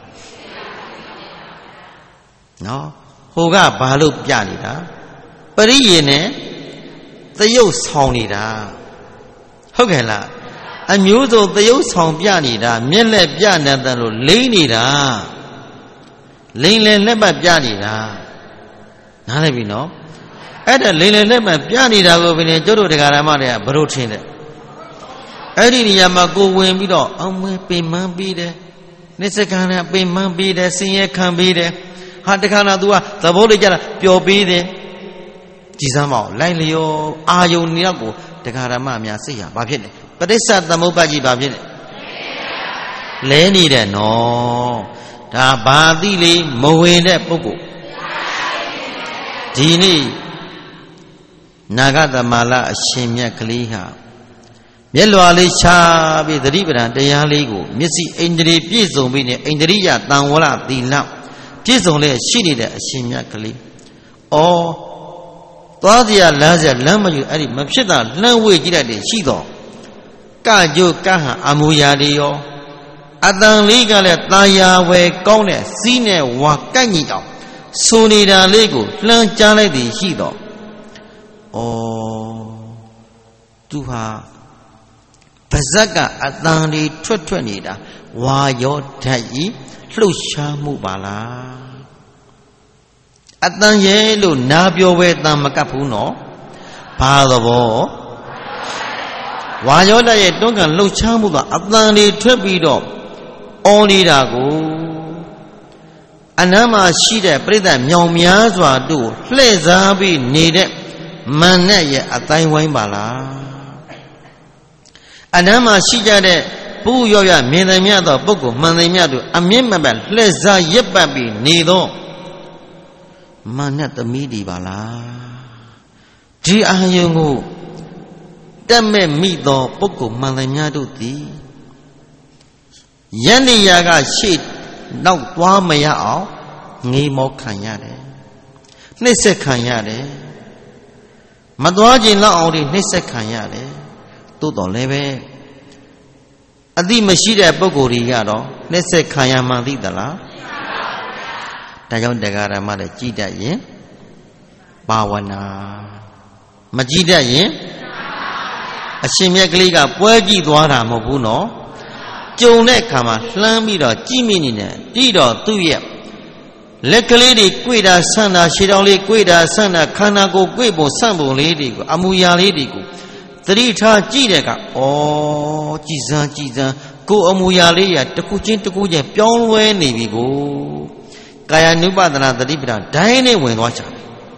နော်ဟိုကဘာလို့ပြနေတာပရိယေနဲ့သရုပ်ဆောင်နေတာဟုတ်ကဲ့လားအမျိုးစုံသရုပ်ဆောင်ပြနေတာမျက်လက်ပြနေတယ်လို့လိမ့်နေတာလိမ့်လေလက်ပတ်ပြနေတာနားလည်ပြီနော်အဲ့ဒါလိမ့်လေလက်ပတ်ပြနေတာကိုဘယ်နဲ့ကျတို့တရားဓမ္မတွေကဘလို့ထင်တယ်အဲ့ဒီနေရာမှာကိုဝင်ပြီးတော့အောင်မွေးပင်မန်းပြီးတယ်နိစ္စကံနဲ့ပင်မန်းပြီးတယ်ဆင်းရဲခံပြီးတယ်ဟာတခါတော့ तू ကသဘောလေးကြတာပျော်ပြီးတယ်ကြည်စမ်းမအောင်လိုက်လျောအာယုန်နှစ်ယောက်ကိုတရားဓမ္မများစိတ်ဟာဘာဖြစ်လဲပဋိစ္စသမုပ္ပါဒ်ကြီးဘာဖြစ်လဲလဲနေတယ်နော်ဒါဘာသိလေမဝင်တဲ့ပုဂ္ဂိုလ်ဒီနေ့နာဂသမလအရှင်မြတ်ကလေးဟာမျက်လွာလေးချပြီးသတိပဋ္ဌာန်တရားလေးကိုမျက်စိအိန္ဒြေပြည့်စုံပြီးနေအိန္ဒြိယတန်ဝရသီလပြည့်စုံလေရှိနေတဲ့အရှင်မြတ်ကလေးဩသွားစရာလမ်းစရာလမ်းမယူအဲ့ဒီမဖြစ်တာလှမ်းဝေးကြည့်လိုက်တယ်ရှိတော့ကကြိုကဟံအမူအရာတွေရောအတန်လေးကလည်းတာယာဝယ်ကောင်းတဲ့စီးနဲ့ဝါကိုက်ညီအောင်ဆိုနေတာလေးကိုလှမ်းကြားလိုက်သည်ရှိတော့ဩသူဟာပါဇက်ကအတန်လေးထွက်ထွက်နေတာဝါရောဓာတ်ဤလှုပ်ရှားမှုပါလားအတန်ရဲ့လို့နာပြောပဲတန်မကပ်ဘူးနော်ဘာသဘောဝါရောဓာတ်ရဲ့တွန်းကန်လှုပ်ရှားမှုကအတန်လေးထွက်ပြီးတော့အော်နေတာကိုအနမ်းမှာရှိတဲ့ပြိဿမြောင်များစွာတို့လှည့်စားပြီးနေတဲ့မန်နဲ့ရဲ့အတိုင်းဝိုင်းပါလားအနမ်းမှာရှိကြတဲ့ပူရောရမြင်တယ်မြတ်သောပုဂ္ဂိုလ်မှန်တယ်မြတ်တို့အမြင့်မပတ်လှည့်စားရက်ပတ်ပြီးနေသော Mana temidi bala. Di ayungu dame mido poko malanya duti. Yani yaga shit nau tua maya ao ngi mo khanya de. Nisse khanya de. Madwa jin la ao ri nisse khanya de. Tu to le be. Adi mashi de poko ri ga do nisse khanya man thi da la. Da jaung dagara ma le ji dat yin bawana. Ma ji dat yin a shin myat kali ka pwe ji twa da mho bu no. Jung de kha ma hlan pi do ji mi ni ne ti do tu ye let kali de kwei da san da shi taung le kwei da san da khana ko kwei pon san pon le de ko amu ya le de ko tari tha ji de ka o ji san ji san ko amu ya le ya taku chin taku chin pyaung lwe ni bi ko Kaya nupadana tadi bilang dai ne wen twa cha.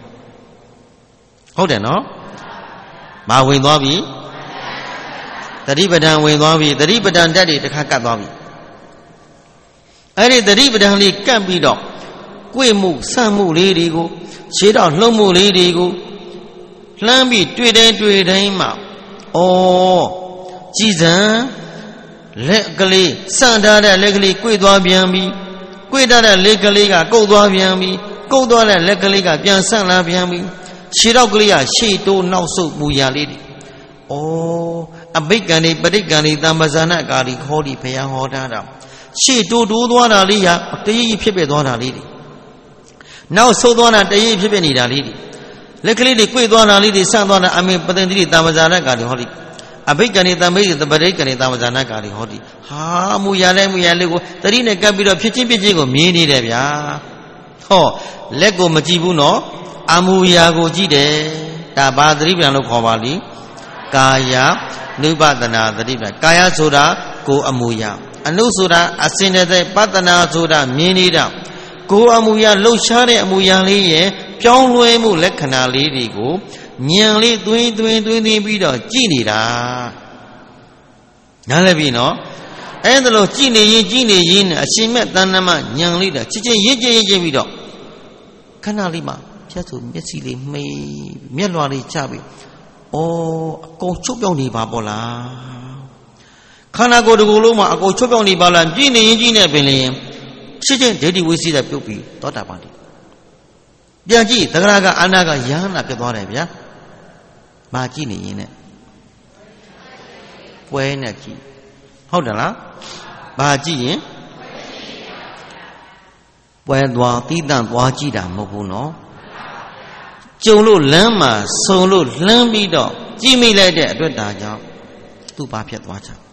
ဟုတ်တယ်နော်။မဝင်သွားပြီ။တတိပဒံဝင်သွားပြီ။တတိပဒံတက်တွေတစ်ခါကတ်သွားပြီ။အဲ့ဒီတတိပဒံလေးကတ်ပြီးတော့ကိုယ်မှုစံမှုလေးတွေကိုရှေးတော့လှုပ်မှုလေးတွေကိုလှမ်းပြီးတွေ့တိုင်းတွေ့တိုင်းမှာဩကြည်စံလက်ကလေးစံထားတဲ့လက်ကလေးကိုယ်သွားပြန်ပြီးကွေ့တဲ့လက်ကလေးကကုတ်သွားပြန်ပြီကုတ်သွားတဲ့လက်ကလေးကပြန်ဆန့်လာပြန်ပြီခြေတော့ကလေးကရှေ့တိုးနောက်ဆုတ်ပူရလေးတွေဩအဘိက္ခံနေပဋိက္ခံနေတမ္ပဇာနာကာလီခေါ်ဒီဘုရားဟောထားတာရှေ့တိုးတိုးသွားတာလေးရတရည်ဖြစ်ပြသွားတာလေးတွေနောက်ဆုတ်သွားတာတရည်ဖြစ်ပြနေတာလေးတွေလက်ကလေးတွေကွေ့သွားတာလေးတွေဆန့်သွားတာအမင်ပတင်တိတမ္ပဇာနာကာလီဟောဒီအဘိက္ကနေတံမိတ်တပရိက္ကနေတမ္ပဇာနာကာလီဟောဒီဟာအမူရလဲမူရလေးကိုတတိနဲ့ကပ်ပြီးတော့ဖြစ်ချင်းဖြစ်ချင်းကိုမြင်နေတယ်ဗျာဟောလက်ကိုမကြည့်ဘူးနော်အမူအရာကိုကြည့်တယ်ဒါဘာသတိပြန်လို့ခေါ်ပါလိကာယနုပဒနာသတိပြန်ကာယဆိုတာကိုယ်အမူအရာအနုဆိုတာအစင်တဲ့ပတနာဆိုတာမြင်နေတာကိုယ်အမူအရာလှုပ်ရှားတဲ့အမူအရာလေးရဲ့ပြောင်းလဲမှုလက္ခဏာလေးတွေကိုဉာဏ်လေးသွင်းသွင်းသွင်းသွင်းပြီးတော့ကြည့်နေတာနားလည်ပြီနော်အဲ့ဒါလို့ကြည့်နေရင်ကြည့်နေရင်အရှင်မြတ်တဏ္ဍမဉာဏ်လေးတာချစ်ချင်းရင့်ကျင့်ရင့်ကျင့်ပြီးတော့ခဏလေးမှာဖြတ်ဆိုမျက်စိလေးမှိမျက်လွှာလေးချပြီးဩအကုန်ချုပ်ပြောင်းနေပါပေါ့လားခန္ဓာကိုယ်တစ်ခုလုံးမှာအကုန်ချုပ်ပြောင်းနေပါလားကြည့်နေရင်ကြည့်နေပင်လျင်ချစ်ချင်းဒိဋ္ဌိဝိသေသပြုတ်ပြီးသောတာပန်ပြန်ကြည့်သဂရကအာနာကယဟနာဖြစ်သွားတယ်ဗျာမာကြည့်နေရင်နဲ့ပွဲနဲ့ကြည့်ဟုတ်တယ်လားဘာကြည့်ရင်ပွဲသွားတိတန့်သွားကြည့်တာမဟုတ်ဘူးနော်ကြုံလို့လမ်းမှာဆုံလို့လှမ်းပြီးတော့ကြည့်မိလိုက်တဲ့အတွက်ဒါကြောင့်သူ့ဘာဖြစ်သွားချာ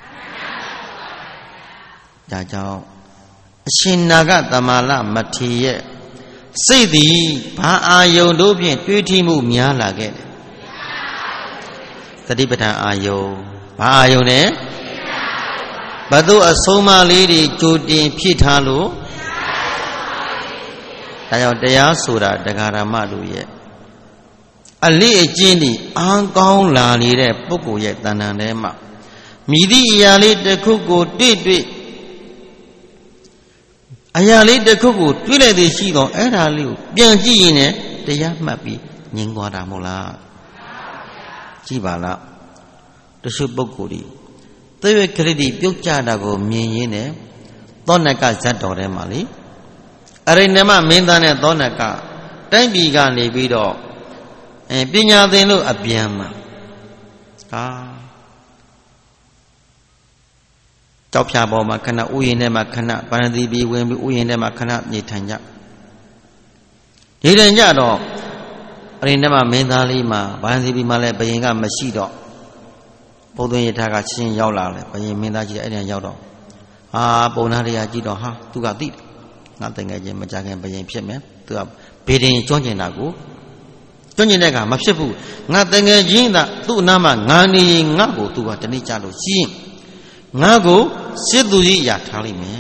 ဒါကြောင့်အရှင်နာဂတမလမထေရရဲ့စိတ်သည်ဘာအာယုံတို့ဖြင့်တွေးထိမှုများလာခဲ့တယ်သတိပဋ္ဌာန်အာယုံဘာအာယုံလဲဘသူအဆုံးမလေးတွေကြိုတင်ဖြစ်ထားလို့ဒါကြောင့်တရားဆိုတာတရားဓမ္မတို့ရဲ့အလေးအကျင့်ဒီအာကောင်းလာနေတဲ့ပုဂ္ဂိုလ်ရဲ့တဏ္ဍာထဲမှာမိသည့်အရာလေးတစ်ခုကိုတွေ့တွေ့အရာလေးတစ်ခုကိုတွေးလိုက်သေးရှိတော့အဲ့ဒါလေးကိုပြန်ကြည့်ရင်လည်းတရားမှတ်ပြီးငြိမ်သွားတာမဟုတ်လားကြည့်ပါလားတချို့ပုဂ္ဂိုလ်တွေသေဝခရတိပြုတ်ကြတာကိုမြင်ရင်းနဲ့သောနကဇတ်တော်ထဲမှာလေအရိဏမမင်းသားနဲ့သောနကတိုင်းပြည်ကနေပြီးတော့အဲပညာသင်လို့အပြန်မှာဟာကြောက်ဖြာပေါ်မှာခဏဥယျာဉ်ထဲမှာခဏဗန္တိပြီးဝင်ပြီးဥယျာဉ်ထဲမှာခဏနေထိုင်ကြနေထိုင်ကြတော့အရိဏမမင်းသားလေးမှာဗန္တိပြီးမှလည်းဘယင်ကမရှိတော့ဘုဒ္ဓယထာကချင်းရောက်လာတယ်ဘယင်မင်းသားကြီးအဲ့ဒီရောက်တော့ဟာပုံနာတရားကြည့်တော့ဟာသူကသိတယ်ငါတငယ်ချင်းမကြခင်ဘယင်ဖြစ်မယ်သူကဘေဒင်ကျွမ်းကျင်တာကိုကျွမ်းကျင်တဲ့ကမဖြစ်ဘူးငါတငယ်ချင်းသာသူ့အနားမှာငါနေရင်ငါ့ကိုသူကတနေ့ကြလို့ရှိရင်ငါ့ကိုစစ်သူကြီးရာထားလိမ့်မယ်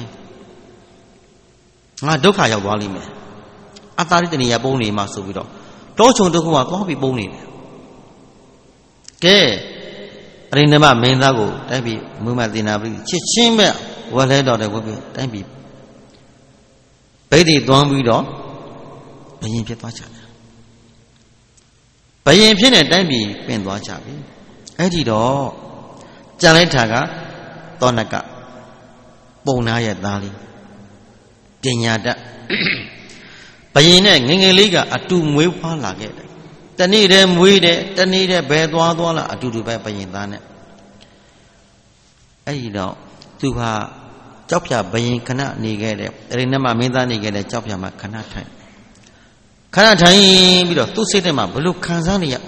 ငါဒုက္ခရောက်သွားလိမ့်မယ်အတားရိတနေရပုံနေမှာဆိုပြီးတော့တောချုံတစ်ခုကသွားပြီးပုံနေတယ်ကဲအရိဏမမင်းသားကိုတိုက်ပြီးမွေးမတင်နာပြီးချစ်ချင်းမဲ့ဝက်လဲတော်တယ်ဝက်ပြီးတိုက်ပြီးဗိဓိသွမ်းပြီးတော့ဘယင်ဖြစ်သွားကြတယ်ဘယင်ဖြစ်တဲ့တိုင်းပြည်ပင်သွားကြပြီအဲ့ဒီတော့ကြံလိုက်တာကသောနကပုံနာရဲ့သားလေးပညာတတ်ဘယင်နဲ့ငငယ်လေးကအတူမွေးဖွားလာခဲ့တယ်တနေ့တည်းမွေးတယ်တနေ့တည်းဘယ်သွားသွားလာအတူတူပဲဘယင်သားနဲ့အဲ့ဒီတော့သူဟာကြောက်ဖြာဘယင်ခဏနေခဲ့တယ်အဲ့ဒီနဲ့မှမင်းသားနေခဲ့တယ်ကြောက်ဖြာမှာခဏထိုင်ခဏထိုင်ပြီးတော့သူ့စိတ်ထဲမှာဘလို့ခံစားနေရဩ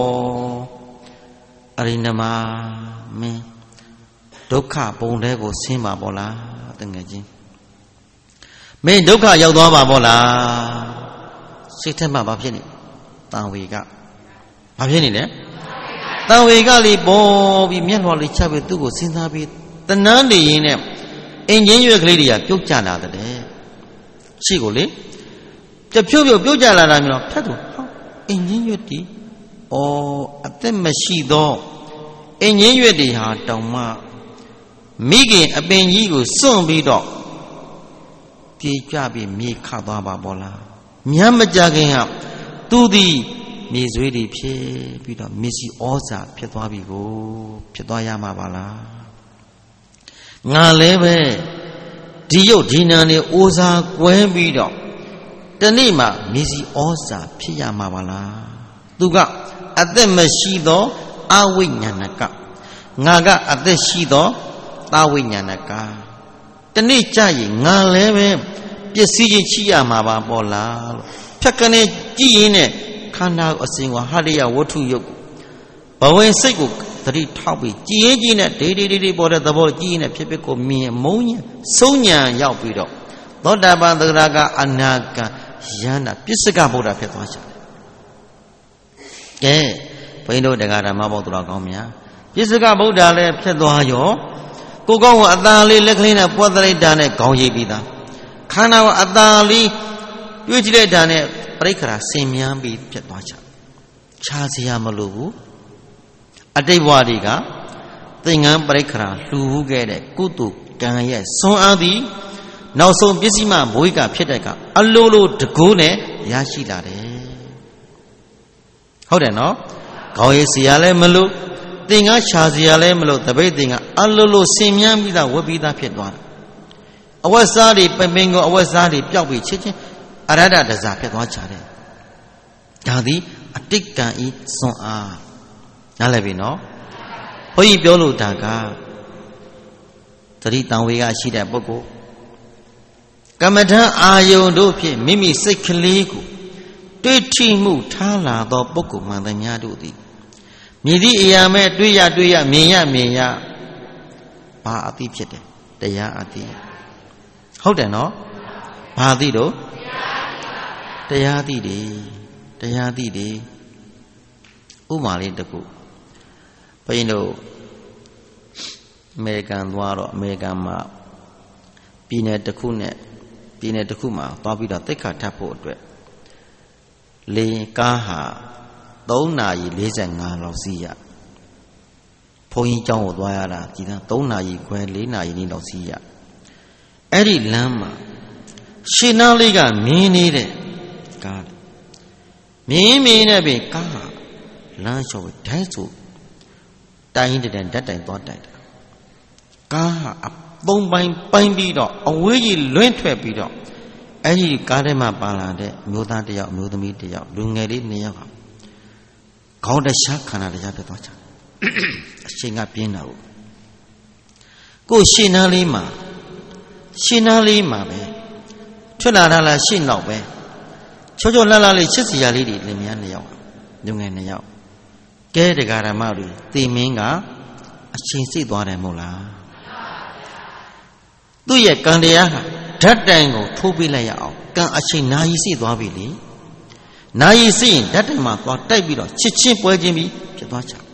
အရိနမမင်းဒုက္ခပုံတဲကိုဆင်းပါပေါ့လားတကယ်ချင်းမင်းဒုက္ခရောက်သွားပါပေါ့လားစိတ်ထဲမှာဘာဖြစ်နေတန်ဝေကဘာဖြစ်နေလဲတန်ဝေကလေးပေါ်ပြီးမျက်လွှာလေးချပြီးသူ့ကိုစဉ်းစားပြီးတဏှာနေရင်နဲ့အင်ဂျင်ရွက်ကလေးတွေကပြုတ်ကျလာတဲ့ရှိကိုလေတဖြုတ်ဖြုတ်ပြုတ်ကျလာတာမျိုးဖတ်သူဟောအင်ဂျင်ရွက်တီဩအသက်မရှိသောအင်ဂျင်ရွက်တီဟာတောင်မှမိခင်အပင်ကြီးကိုစွန့်ပြီးတော့ပြေးကြပြီးမြေခတ်သွားပါပေါ့လားမြတ်မကြခင်ကသူသည်မြေဆွေးတွေဖြစ်ပြီးတော့မျက်စိဩဇာဖြစ်သွားပြီကိုဖြစ်သွားရမှာပါလားငါလည်းပဲဒီရုပ်ဒီနာနဲ့ဩဇာကွဲပြီးတော့တနေ့မှမျက်စိဩဇာဖြစ်ရမှာပါလားသူကအသက်မရှိသောအဝိညာဏကငါကအသက်ရှိသောသာဝိညာဏကတနေ့ကြရင်ငါလည်းပဲပစ္စည်းချင်းချိရမှာပါပေါ့လားလို့ဖြတ်ကနေကြည့်ရင်နဲ့ခန္ဓာအစဉ်ကဟာရယဝတ္ထုယုတ်ဘဝင်စိတ်ကိုသတိထောက်ပြီးကြည်ရင်ကြည်နဲ့ဒေဒေဒေဒေပေါ်တဲ့သဘောကြည်ရင်နဲ့ဖြစ်ဖြစ်ကိုမြင်မုံညာဆုံးညာရောက်ပြီးတော့သောတာပန်သဂရကအနာဂတ်ယန္တာပစ္စကဗုဒ္ဓဖြစ်သွားကြတယ်ကဲဘုန်းကြီးတို့တရားဓမ္မဘောသူတော်ကောင်းများပစ္စကဗုဒ္ဓလည်းဖြစ်သွားရောကိုကောင်းကအသာလေးလက်ကလေးနဲ့ပွက်သလိုက်တာနဲ့ခေါင်းရိပ်ပြီးသားခန္ဓာကအသာလေးတွေ့ကြည့်လိုက်တာနဲ့ပရိက္ခရာဆင်မြန်းပြီးဖြစ်သွားကြခြားစရာမလိုဘူးအတိတ်ဘဝတွေကသင်္ကန်းပရိက္ခရာလှူခဲ့တဲ့ကုသိုလ်ကံရဲ့စွမ်းအားသည်နောက်ဆုံးပစ္စည်းမဘဝိကဖြစ်တဲ့ကအလိုလိုတကိုးနဲ့ရရှိလာတယ်ဟုတ်တယ်နော်ခေါင်းရိပ်စရာလည်းမလိုသင်္ကန်းရှာစရာလည်းမလိုတပိတ်သင်္ကန်းအလိုလိုဆင်မြန်းပြီးသားဝတ်ပြီးသားဖြစ်သွားတာအဝတ်စားတွေပင်ပင်ကိုအဝတ်စားတွေပျောက်ပြီးချင်းချင်းအရဒတဇာဖြစ်သွားကြတယ်ဒါသည်အတိတ်ကံဤစွန်အားနားလည်ပြီနော်ဘုန်းကြီးပြောလို့ဒါကသတိတံဝေကရှိတဲ့ပုဂ္ဂိုလ်ကမ္မထအာယုန်တို့ဖြင့်မိမိစိတ်ကလေးကိုတွေ့ထိမှုထားလာသောပုဂ္ဂိုလ်မှန်သမျှတို့သည်မြည်သည့်အရာမဲ့တွေ့ရတွေ့ရမြင်ရမြင်ရဘာအသိဖြစ်တယ်တရားအသိဟုတ်တယ်နော်ဘာသိတော့တရားသိတယ်တရားသိတယ်ဥမာလေးတစ်ခုဘုန်းကြီးတို့အမေရိကန်သွားတော့အမေရိကန်မှာပြည်နယ်တစ်ခုနဲ့ပြည်နယ်တစ်ခုမှာသွားပြီးတော့သိက္ခာထပ်ဖို့အတွက်လေကားဟာသုံးနာရီလေးဆယ်ငါလောက်စီးရဘုန်းကြီးကျောင်းကိုသွားရတာဒီကသုံးနာရီခွဲလေးနာရီနီးလောက်စီးရအဲ့ဒီလမ်းမှာရှင်းနာလေးကမင်းနေတဲ့ကားမင်းမင်းနဲ့ပြင်ကားလမ်းလျှော်ဒိုင်းဆိုတိုင်းတဲ့ဓာတ်တိုင်သွားတိုက်တာကားဟာအသုံးပိုင်းပိုင်းပြီးတော့အဝေးကြီးလွင့်ထွက်ပြီးတော့အဲ့ဒီကားထဲမှာပါလာတဲ့မျိုးသားတစ်ယောက်မျိုးသမီးတစ်ယောက်လူငယ်လေးနှစ်ယောက်ဟာခေါင်းတခြားခန္ဓာတရားဖြစ်သွားကြအချိန်ကပြင်းတာကိုကိုရှင်းနာလေးမှာရှင်းနာလေးမှာပဲထွက်လာတာလားရှင်းတော့ပဲချောချောလှလှလေးချစ်စရာလေးတွေလင်မယားနှစ်ယောက်လူငယ်နှစ်ယောက်ကဲတရားဓမ္မတွေသေမင်းကအချိန်စိတ်သွားတယ်မဟုတ်လားသူ့ရဲ့ကံတရားဟာဓာတ်တိုင်ကိုထိုးပေးလိုက်ရအောင်ကံအချိန်နာယီစိတ်သွားပြီလေနာယီစိတ်ရင်ဓာတ်တိုင်မှာသွားတိုက်ပြီးတော့ချစ်ချင်းပွဲချင်းပြီးဖြစ်သွားချာ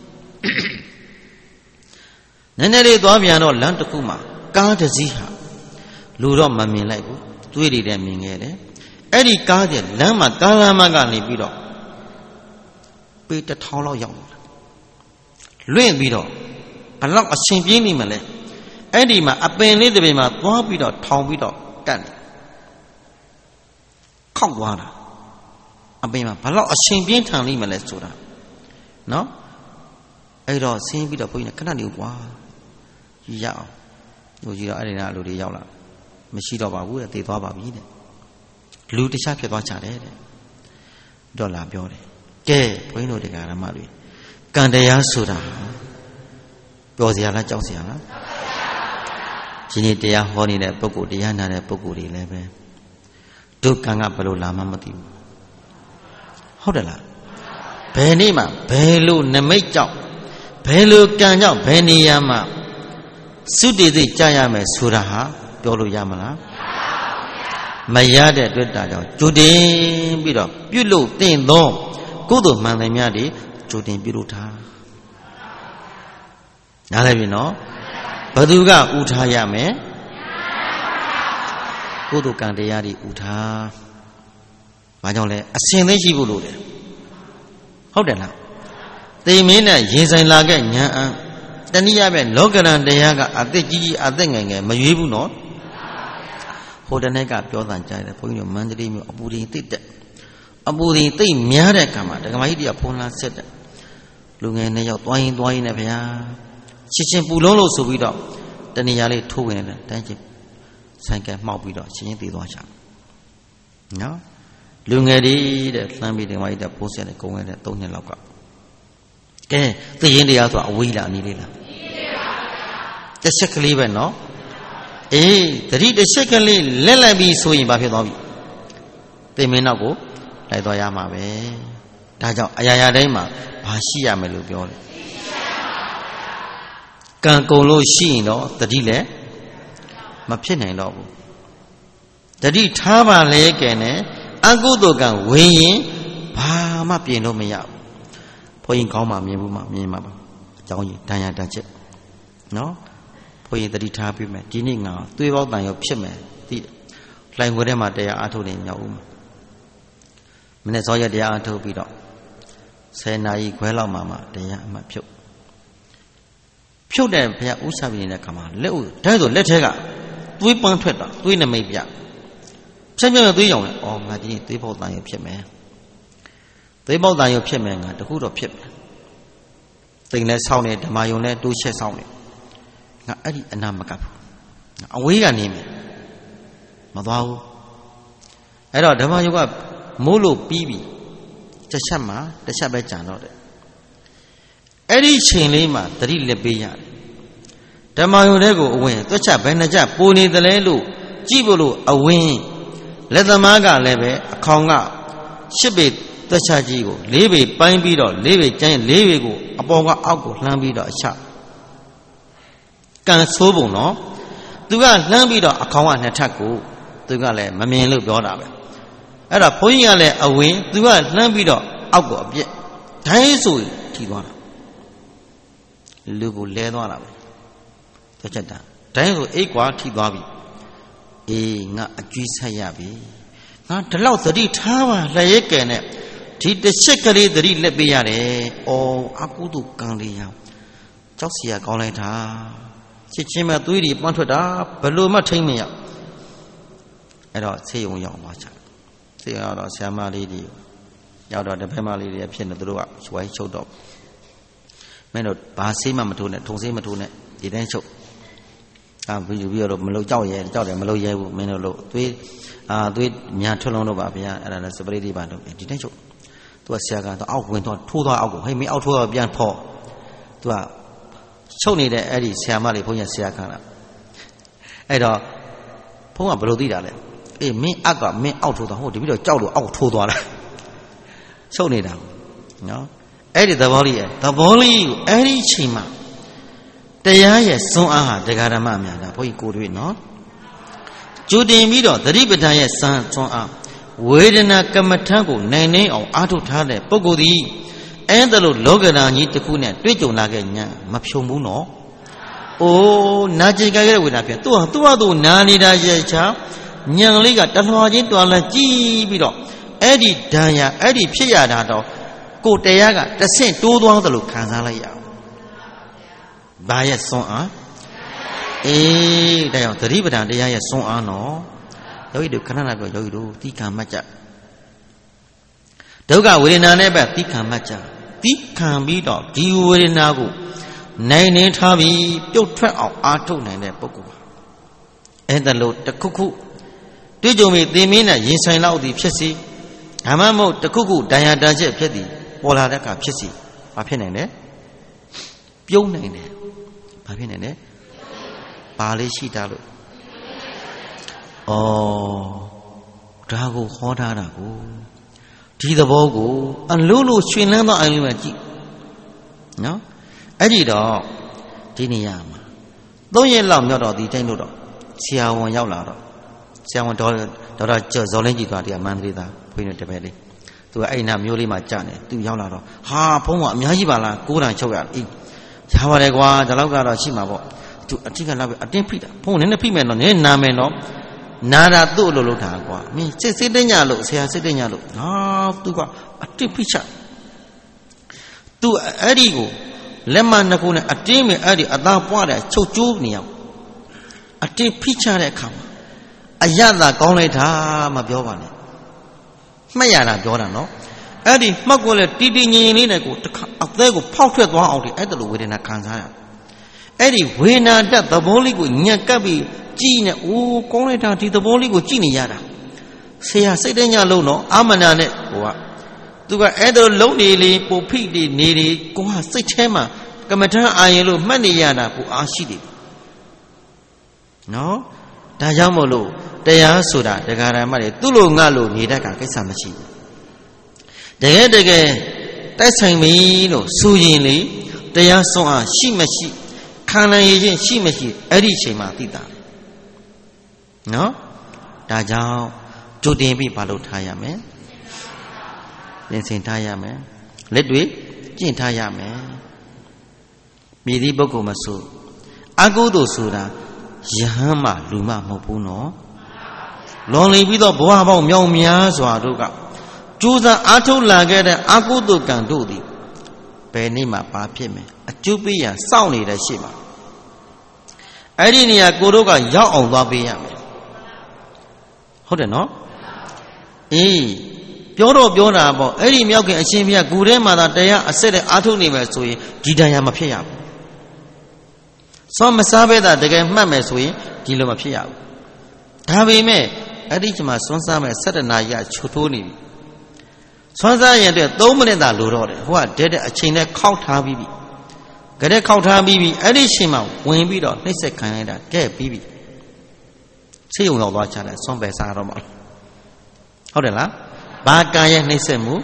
နည်းနည်းလေးသွားပြန်တော့လမ်းတစ်ခုမှာကားတစ်စီးဟာလူတော့မမြင်လိုက်ဘူးတွေးရတဲ့မြင်ခဲ့တယ်အဲ့ဒီကားတဲ့လမ်းမှာကားလမ်းမကနေပြီးတော့ပေတစ်ထောင်လောက်ရောက်လာလွင့်ပြီးတော့ဘလောက်အရှင်ပြင်းနေမလဲအဲ့ဒီမှာအပင်လေးတစ်ပင်မှာသွားပြီးတော့ထောင်ပြီးတော့တက်နေခောက်သွားတာအပင်မှာဘလောက်အရှင်ပြင်းထန်လိမ့်မလဲဆိုတာနော်အဲ့တော့ဆင်းပြီးတော့ဘုန်းကြီးကခဏနေကွာရအောင်လူကြီးတော့အဲ့ဒီနာလူတွေရောက်လာမရှိတော့ပါဘူးတဲ့တည်သွားပါပြီတဲ့လူတခြားဖြစ်သွားကြတယ်တဲ့တော့လာပြောတယ်ကဲဘုန်းကြီးတို့တရားဓမ္မတွေကံတရားဆိုတာပြောစရာလားကြောက်စရာလားဒီနေ့တရားဟောနေတဲ့ပုဂ္ဂိုလ်တရားနာတဲ့ပုဂ္ဂိုလ်တွေလည်းပဲဒုက္ခကဘယ်လိုလာမှမသိဘူးဟုတ်တယ်လားဘယ်နေ့မှဘယ်လိုနမိတ်ကြောင့်ဘယ်လိုကံကြောင့်ဘယ်နေရာမှာသုတေသိကြရမယ်ဆိုတာဟာပြောလို့ရမလားမရတဲ့အတွက်ဒါကြောင့်ကြိုတင်ပြီးတော့ပြုလို့တင်သောကုသိုလ်မှန်တယ်များတွေကြိုတင်ပြုလို့ထားနားလည်ပြီနော်ဘသူကဥထားရမယ်ကုသိုလ်ကံတရားတွေဥထားဘာကြောင့်လဲအစဉ်သိရှိဖို့လိုတယ်ဟုတ်တယ်လားသိမင်းနဲ့ရင်ဆိုင်လာခဲ့ဉာဏ်အံတနည်းအားဖြင့်လောကရန်တရားကအသက်ကြီးကြီးအသက်ငယ်ငယ်မရွေးဘူးနော်ဟိုတနေ့ကပြောတာကြားတယ်ဘုန်းကြီးတို့မန္တလေးမြို့အပူရင်သိတဲ့အပူရင်သိများတဲ့ကံမှာဒကမကြီးတရားဖုံးလာဆက်တဲ့လူငယ်နှစ်ယောက်သွားရင်သွားရင်နဲ့ဗျာချစ်ချင်းပူလုံးလို့ဆိုပြီးတော့တဏှာလေးထိုးဝင်တယ်တန်းချင်းဆိုင်ကမှောက်ပြီးတော့ချင်းချင်းတည်သွားကြနော်လူငယ်တွေတဲ့လှမ်းပြီးဒကမကြီးတရားပိုးဆက်တဲ့ကုန်းဝဲတဲ့သုံးနှစ်လောက်ကကဲသိရင်တရားဆိုတာအဝေးလားအနီးလေးလားတစ်ချက်ကလေးပဲနော်အေးတတိတစ်ချက်ကလေးလက်လိုက်ပြီးဆိုရင်ဘာဖြစ်သွားပြီသိမင်းနောက်ကိုလိုက်သွားရမှာပဲဒါကြောင့်အရာရာတိုင်းမှာဘာရှိရမယ်လို့ပြောတယ်ကံကုန်လို့ရှိရင်တော့တတိလည်းမဖြစ်နိုင်တော့ဘူးတတိထားပါလေကဲနဲ့အကုသိုလ်ကံဝင်ရင်ဘာမှပြင်လို့မရဘူးဘုန်းကြီးကောင်းမှမြင်ဘူးမှမြင်မှာပါအကြောင်းကြီးတန်ရာတန်ချက်နော်ဘုန်းကြီးတတိထားပြီးမယ်ဒီနေ့ငါသွေးပေါက်တန်ရောဖြစ်မယ်ဒီလှိုင်ခွေထဲမှာတရားအားထုတ်နေညောက်ဦးမှာမနေ့စောရက်တရားအားထုတ်ပြီးတော့ဆယ်နာရီခွဲလောက်မှမှတရားအမှတ်ဖြုတ်ဖြုတ်တဲ့ဘုရားဥစ္စာပြနေတဲ့ခါမှာလက်ဥဒါဆိုလက်ထဲကသွေးပန်းထွက်တာသွေးနမိတ်ပြဖြတ်ပြတ်သွေးရောင်လေအော်ငါဒီသွေးပေါက်တန်ရောဖြစ်မယ်သွေးပေါက်တန်ရောဖြစ်မယ်ငါတခုတော့ဖြစ်မယ်တိမ်လဲဆောင်းနေဓမ္မယုံလဲတိုးချက်ဆောင်းနေငါအဲ့ဒီအနာမကပ်ဘူးအဝေးကနေမယ်မသွားဘူးအဲ့တော့ဓမ္မယုံကမိုးလို့ပြီးပြီတစ်ချက်မှတစ်ချက်ပဲကြံတော့တယ်အဲ့ဒီချိန်လေးမှာသတိလက်ပေးရတယ်ဓမ္မယုံတဲ့ကိုအဝင်သွက်ချက်ဘယ်နှချက်ပိုနေတယ်လဲလို့ကြည့်ဖို့လို့အဝင်လက်သမားကလည်းပဲအခေါင်ကရှစ်ပေသွက်ချက်ကြီးကိုလေးပေပိုင်းပြီးတော့လေးပေကျန်းလေးပေကိုအပေါ်ကအောက်ကိုလှမ်းပြီးတော့အချကန်ဆိုးပုံနော်သူကလှမ်းပြီးတော့အခေါင်ကနှစ်ထပ်ကိုသူကလည်းမမြင်လို့ပြောတာပဲအဲ့တော့ဘုန်းကြီးကလည်းအဝင်သူကလှမ်းပြီးတော့အောက်ကိုအပြက်ဒိုင်းဆိုထီသွားတာလူကိုလဲသွားတာပဲသွက်ချက်တာဒိုင်းဆိုအိတ်ကွာထီသွားပြီအေးငါအကျွေးဆက်ရပြီငါဒီလောက်သတိထားပါလျက်ကဲနဲ့ဒီတစ်ချက်ကလေးသတိလက်ပေးရတယ်။အော်အကုသိုလ်ကံလေးရကြောက်စရာကောင်းလိုက်တာချစ်ချင်းမဲ့သွေးတွေပန်းထွက်တာဘယ်လိုမှထိမ့်မရအဲ့တော့ဆေးရုံရောက်သွားချဆေးရုံတော့ဆရာမလေးတွေရောက်တော့တပည့်မလေးတွေဖြစ်နေသူတို့ကရွှိုင်းချုပ်တော့မင်းတို့ဘာဆေးမှမထိုးနဲ့ထုံဆေးမထိုးနဲ့ဒီတိုင်းချုပ်အာပြီးယူပြီးတော့မလို့ကြောက်ရဲကြောက်တယ်မလို့ရဲဘူးမင်းတို့လို့သွေးအာသွေးညာထွက်လုံးတော့ပါဗျာအဲ့ဒါလည်းစပရိတ်တွေပါတော့ဒီတိုင်းချုပ်သူကဆရာကတော့အောက်ဝင်တော့ထိုးသွားအောက်ကိုဟေးမင်းအောက်ထိုးတော့ပြန်ဖော့သူကချုပ်နေတဲ့အဲ့ဒီဆရာမလေးဘုန်းကြီးဆရာခန်းလာအဲ့တော့ဘုန်းကဘယ်လိုသိတာလဲအေးမင်းအက်ကမင်းအောက်ထိုးသွားဟိုတပည့်တော့ကြောက်လို့အောက်ထိုးသွားတာချုပ်နေတာနော်အဲ့ဒီသဘောလေးရဲ့သဘောလေးကိုအဲ့ဒီချိန်မှာတရားရဲ့စွမ်းအားဟာတရားဓမ္မအများတာဘုန်းကြီးကိုတွေ့နော်ကြိုတင်ပြီးတော့သတိပဋ္ဌာန်ရဲ့စွမ်းစွမ်းအားဝေဒနာကမ္မထံကိုနိုင်နိုင်အောင်အားထုတ်ထားတဲ့ပုဂ္ဂိုလ်သည်အဲ့ဒါလို့လောကဓာတ်ကြီးတစ်ခုနဲ့တွေ့ကြုံလာခဲ့ညာမဖြုံဘူးနော်။အိုးနာကျင်ကြတဲ့ဝေဒနာဖြစ်သူ့ဟာသူ့ဟာသူနာနေတာရဲ့ချာညံလေးကတလွှာချင်းတွာလန်းကြည့်ပြီးတော့အဲ့ဒီဓာန်ရအဲ့ဒီဖြစ်ရတာတော့ကိုတရားကတဆင့်တိုးသွားသလိုခံစားလိုက်ရအောင်။ဘာရဲ့စွန့်အားအေးဒါကြောင့်သတိပဋ္ဌာန်တရားရဲ့စွန့်အားနော်ယောဂီတို့ခဏခဏပြောယောဂီတို့တိကံမှတ်ကြဒုက္ခဝေဒနာနဲ့ပဲတိခံမှတ်ကြတိခံပြီးတော့ဒီဝေဒနာကိုနိုင်နေထားပြီးပြုတ်ထွက်အောင်အားထုတ်နိုင်တဲ့ပုဂ္ဂိုလ်ပါအဲ့ဒါလို့တခုခုတွေ့ကြုံပြီးသင်မင်းနဲ့ရင်ဆိုင်လောက်သည်ဖြစ်စီဒါမှမဟုတ်တခုခုဒဏ်ရာတန်ချက်ဖြစ်သည်ပေါ်လာတဲ့အခါဖြစ်စီဘာဖြစ်နိုင်လဲပြုံးနိုင်တယ်ဘာဖြစ်နိုင်လဲပါလေးရှိတာလို့ဩဒါကိုဟောထားတာကိုဒီသဘောကိုအလုံးလို့ရှင်လန်းသောအယုံနဲ့ကြည့်နော်အဲ့ဒီတော့ဒီနေရာမှာသုံးရက်လောက်မြောက်တော့ဒီတိုင်းလို့တော့ဆရာဝန်ရောက်လာတော့ဆရာဝန်ဒေါက်ဒေါက်တာကျော်ဇော်လင်းကြီးသွားတရားမန္တလေးသားဖွင့်နေတပည့်လေးသူကအဲ့နာမျိုးလေးမှာကြာနေသူရောက်လာတော့ဟာဖုံးကအများကြီးပါလားကိုးတန်ချုပ်ရအေးရပါတယ်ကွာဒါလောက်ကတော့ရှိမှာပေါ့သူအတိကလောက်ပဲအတင်းဖိတာဖုံးနည်းနည်းဖိမယ်နော်နည်းနာမယ်နော်နာတာသူ့လိုလုပ်တာကွာမင်းစစ်စစ်တင်ညလို့ဆရာစစ်တင်ညလို့ဟာသူကအတင်းဖိချသူအဲ့ဒီကိုလက်မနှစ်ခုနဲ့အတင်းမဲ့အဲ့ဒီအသားပွားတဲ့ချုပ်ကျိုးနေအောင်အတင်းဖိချတဲ့အခါမှာအယတာကောင်းလိုက်တာမပြောပါနဲ့မှတ်ရတာပြောတာနော်အဲ့ဒီမှတ်ကိုလေတီတီငင်ငင်လေးနဲ့ကိုတစ်ခါအသေးကိုဖောက်ထွက်သွားအောင်ဒီအဲ့တလူဝေဒနာခံစားရအဲ့ဒီဝေဒနာတက်သဘောလေးကိုညက်ကပ်ပြီးကြည်နေအိုးကောင်းလိုက်တာဒီသဘောလေးကိုကြည်နေရတာဆရာစိတ်တညလုံးတော့အာမနာနဲ့ဟိုကသူကအဲ့ဒါလုံးနေလေပိုဖိနေနေလေကိုကစိတ်ထဲမှာကမ္မထအာရင်လို့မှတ်နေရတာကိုအားရှိတယ်နော်ဒါကြောင့်မို့လို့တရားဆိုတာတရားဓမ္မတွေသူ့လိုငါလိုနေတတ်တာကိစ္စမရှိဘူးတကယ်တကယ်တိုက်ဆိုင်ပြီလို့ဆိုရင်လေတရားဆုံးအားရှိမရှိခံနိုင်ရခြင်းရှိမရှိအဲ့ဒီအချိန်မှာသိတာနော်ဒါကြောင့်ကြိုတင်ပြီးဘာလို့ထားရမလဲပြင်ဆင်ထားရမယ်လက်တွေကျင့်ထားရမယ်မြေဒီပုဂ္ဂိုလ်မဆိုအကုသိုလ်ဆိုတာယဟန်မှလူမှမဟုတ်ဘူးနော်လွန်လီပြီးတော့ဘဝပေါင်းမြောင်များစွာတို့ကကြိုးစားအားထုတ်လာခဲ့တဲ့အကုသိုလ်ကံတို့သည်ဘယ်နေ့မှဘာဖြစ်မယ်အကျိုးပေးရန်စောင့်နေတဲ့ရှေ့မှာအဲ့ဒီနေရာကိုတို့ကရောက်အောင်သွားပေးရမယ်ဟုတ်တယ်နော်အေးပြောတော့ပြောတာပေါ့အဲ့ဒီမြောက်ခင်အရှင်ဘုရားဂူထဲမှာသာတရားအစစ်တဲ့အားထုတ်နေမယ်ဆိုရင်ဒီတရားမဖြစ်ရဘူးစောမစားပဲတာတကယ်မှတ်မယ်ဆိုရင်ဒီလိုမဖြစ်ရဘူးဒါပေမဲ့အဲ့ဒီချိန်မှာစွန်းစားမယ်၁၇နာရီချွတ်ထိုးနေပြီစွန်းစားရင်အတွက်၃မိနစ်သာလိုတော့တယ်ဟိုကတဲတဲ့အချိန်နဲ့ခောက်ထားပြီးပြီကြတဲ့ခောက်ထားပြီးပြီအဲ့ဒီချိန်မှာဝင်ပြီးတော့နှိမ့်ဆက်ခံရတာကဲပြီးပြီဆေးရုံရောက်သွားချတယ်စွန်းပဲစားတော့မှာဟုတ်တယ်လားဘာကံရဲ့နှိမ့်ဆက်မှု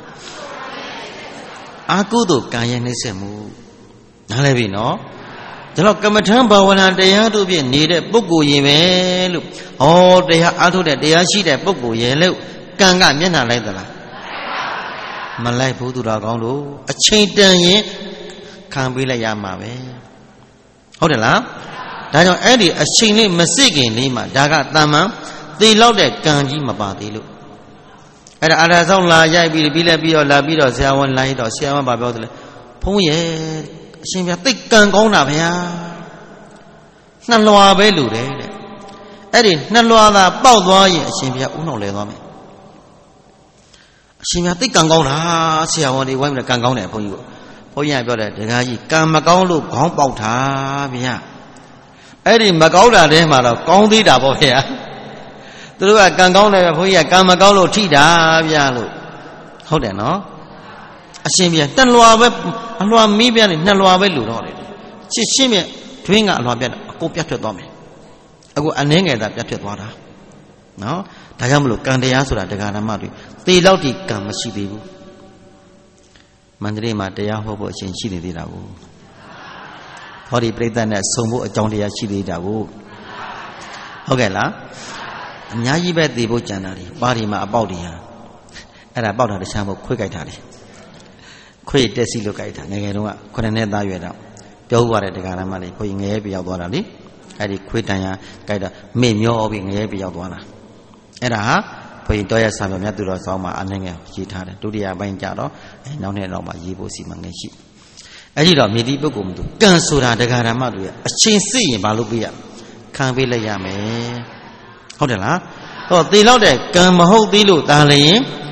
အာကုသို့ကံရဲ့နှိမ့်ဆက်မှုနားလည်ပြီနော်ဒါတော့ကမ္မထံဘာဝနာတရားတို့ဖြင့်နေတဲ့ပုဂ္ဂိုလ်ရင်ပဲလို့ဟောတရားအားထုတ်တဲ့တရားရှိတဲ့ပုဂ္ဂိုလ်ရဲ့လို့ကံကမျက်နှာလိုက်သလားမလိုက်ဘူးသူတော်ကောင်းတို့အချိန်တန်ရင်ခံပေးလိုက်ရမှာပဲဟုတ်တယ်လားဒါကြောင့်အဲ့ဒီအချိန်လေးမစစ်ခင်လေးမှာဒါကတမန်သေလောက်တဲ့ကံကြီးမပါသေးလို့အဲ့ဒါအာရဆောင်လာရိုက်ပြီးပြီးလဲပြီးတော့လာပြီးတော့ဆရာဝန်လိုက်တော့ဆရာဝန်ဘာပြောသလဲဘုန်းရဲ့အရှင်ဘုရားသိကံကောင်းတာဗျာနှလွာပဲလူတယ်တဲ့အဲ့ဒီနှလွာသာပေါက်သွားရင်အရှင်ဘုရားဥနှောက်လဲသွားမယ်အရှင်ဘုရားသိကံကောင်းတာဆရာဝန်တွေဝိုင်းပြီးကံကောင်းတယ်ဘုန်းကြီးကဘုန်းကြီးကပြောတယ်ဒကာကြီးကံမကောင်းလို့ခေါင်းပေါက်တာဗျာအဲ့ဒီမကောင်းတာတည်းမှာတော့ကောင်းသေးတာပေါ့ဗျာသူတို့ကကံကောင်းတယ်ဘုန်းကြီးကကံမကောင်းလို့ထိတာဗျာလို့ဟုတ်တယ်နော်အရှင်ဘုရားတလွာပဲအလွာမီးပြနေနှစ်လွာပဲလူတော့တယ်ရှင်းရှင်းမြတွင်းကအလွာပြတ်အကုန်ပြတ်ထွက်သွားမယ်အခုအနှင်းငယ်သာပြတ်ဖြစ်သွားတာနော်ဒါကြောင့်မလို့ကံတရားဆိုတာတရားဓမ္မတွေသေလောက်ဒီကံမရှိသေးဘူးမန္တလေးမှာတရားဟောဖို့အရှင်ရှိနေသေးတာကိုဟောဒီပြိဿနဲ့ဆုံဖို့အကြောင်းတရားရှိသေးတာကိုဟုတ်ကဲ့လားအများကြီးပဲသေဖို့ကြံတာတွေပါဒီမှာအပေါက်တွေဟာအဲ့ဒါပေါက်တာတခြားမဟုတ်ခွေးကြိုက်တာတွေခွေးတက်စီလို့ကြိုက်တာငယ်ငယ်တုန်းကခုနှစ်နှစ်သားရွယ်တော့ပြောဥပါတဲ့တရားဓမ္မတွေခွေးငရဲပြရောက်သွားတာလေအဲ့ဒီခွေးတန်ရကြိုက်တော့မေ့မျောပြီးငရဲပြရောက်သွားတာအဲ့ဒါဟာဘုရင်တော်ရဆံပြမြတ်သူတော်ဆောင်းမှာအနှင်းငယ်ရေးထားတယ်ဒုတိယပိုင်းကြတော့အဲနောက်နေ့တော့မှရေးဖို့စီမံငယ်ရှိအဲ့ဒီတော့မြေတိပုဂ္ဂိုလ်မတူကံဆိုတာတရားဓမ္မတွေအချင်းစစ်ရင်ဘာလို့ပေးရခံပေးလိုက်ရမယ်ဟုတ်တယ်လားဟောသေလောက်တဲ့ကံမဟုတ်သေးလို့ဒါလည်း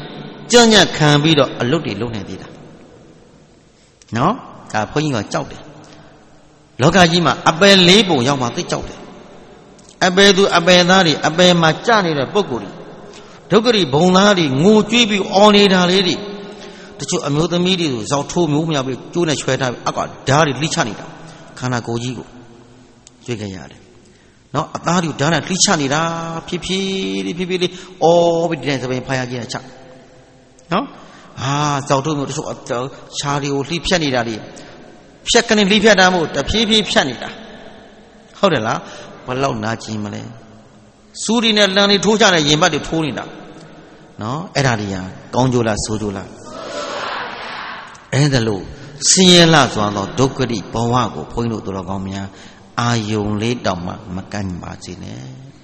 ကြံ့ညက်ခံပြီးတော့အလုတ်တွေလုပ်နေသေးတာနော်ဒါဘုန်းကြီးကကြောက်တယ်လောကကြီးမှာအပယ်လေးပုံရောက်မှသိကြောက်တယ်အပယ်သူအပယ်သားတွေအပယ်မှာကြနေတဲ့ပုဂ္ဂိုလ်တွေဒုက္ခရိဘုံသားတွေငိုကြွေးပြီးအော်နေတာလေးတွေတချို့အမျိုးသမီးတွေကိုဇောက်ထိုးမျိုးမြောက်ပြီးကျိုးနဲ့ချွဲထားပြီးအကွာဓာတ်တွေလှိချနေတာခန္ဓာကိုယ်ကြီးကိုကျွေးခဲ့ရတယ်နော်အသားတွေဓာတ်နဲ့လှိချနေတာဖြည်းဖြည်းလေးဖြည်းဖြည်းလေးအော်ပြီးဒီတိုင်းစပင်ဖာရကြီးနဲ့ချနော်ဟာဇောက်ထိုးမျိုးတချို့ခြားတွေကိုလှိဖြတ်နေတာတွေဖြတ်ကနေလှိဖြတ်တာမို့တဖြည်းဖြည်းဖြတ်နေတာဟုတ်တယ်လားဘယ်လောက်နာကျင်မလဲစူးရီနဲ့လမ်းလေးထိုးကြတဲ့ရင်ဘတ်တွေထိုးနေတာနော်အဲ့ဒါတွေကကောင်းကြလားဆိုးကြလားအဲ့ဒါလို့ဆင်းရဲလှစွာသောဒုက္ခတိဘဝကိုဘုန်းကြီးတို့တော်ကောင်းများအာယုံလေးတောင်မှမကန့်ပါစေနဲ့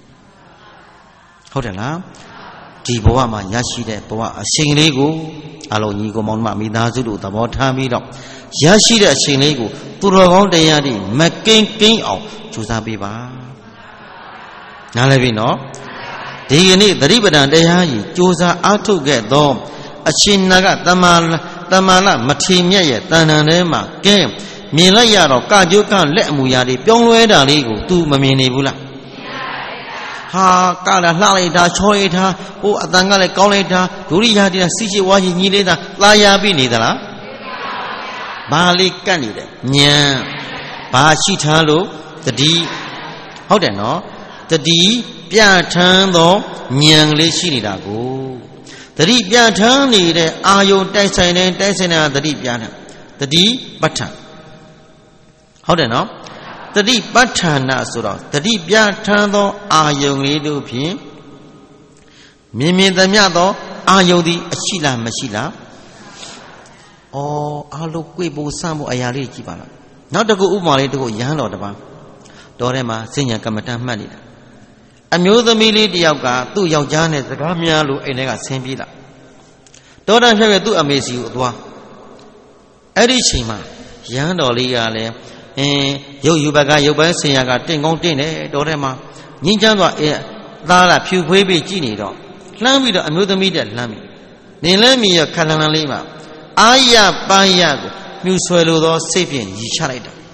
ဟုတ်တယ်လားဒီဘဝမှာရရှိတဲ့ဘဝအချိန်လေးကိုအလုံးကြီးကိုမောင်နှမမိသားစုတို့သဘောထားပြီးတော့ရရှိတဲ့အချိန်လေးကိုသူတော်ကောင်းတရားတွေမကင်းကင်းအောင်ကြိုးစားပေးပါနားလည်ပြီနော်ဒီကနေ့သတိပဋ္ဌာန်တရားကြီးကြိုးစားအားထုတ်ခဲ့သောအရှင်နာကတမန်တမန်လမထေမြတ်ရဲ့တဏ္ဍာထဲမှာကဲမြင်လိုက်ရတော့ကကြိုးကလက်အမူအရာတွေပြောင်းလဲတာလေးကို तू မမြင်နေဘူးလားဟာကလာလှလိုက်တာချောလိုက်တာဟိုအတန်ကလည်းကောင်းလိုက်တာဒုရိယာတိစီရှိဝါကြီးညီလေးတာသာယာပြီးနေသလားဘာလေးကတ်နေတယ်ဉာဏ်ဘာရှိထားလို့တတိဟုတ်တယ်နော်တတိပြဋ္ဌာန်းသောဉာဏ်ကလေးရှိနေတာကိုတတိပြဋ္ဌာန်းနေတဲ့အာယုန်တိုက်ဆိုင်တဲ့တိုက်ဆိုင်တဲ့တတိပြဋ္ဌာန်းတတိပဋ္ဌာန်းဟုတ်တယ်နော်တတိပဋ္ဌာနာဆိုတော့တတိပြဋ္ဌာန်းသောအာယုန်လေးတို့ဖြင့်မြင်မြင်သမျှသောအာယုန်သည်အရှိလားမရှိလားဩအားလုံးကြွေဖို့စမ်းဖို့အရာလေးကြည့်ပါလားနောက်တစ်ခုဥပမာလေးတစ်ခုရဟန်းတော်တစ်ပါးတော်ထဲမှာစဉ္ညာကမ္မဋ္ဌာန်းမှတ်နေတာအမျိုးသမီးလေးတယောက်ကသူ့ယောက်ျားနဲ့စကားများလို့အိမ်ထဲကဆင်းပြေးလာတော်တန်ဖြတ်ရဲ့သူ့အမေစီကိုသွားအဲ့ဒီချိန်မှာရဟန်းတော်လေးကလည်းအင်းရုပ်ယူဘကရုပ်ပိုင်းဆင်ရကတင့်ကောင်းတင့်တယ်တော်ထဲမှာငင်းချမ်းသွားအဲသားလာဖြူဖွေးပြီးကြည့်နေတော့လှမ်းပြီးတော့အမျိုးသမီးတဲ့လှမ်းပြီးနေလဲမြည်ရခဏလန်လေးမှာအာရပန်းရကိုမြူဆွဲလိုသောစိတ်ဖြင့်ရည်ချလိုက်တာ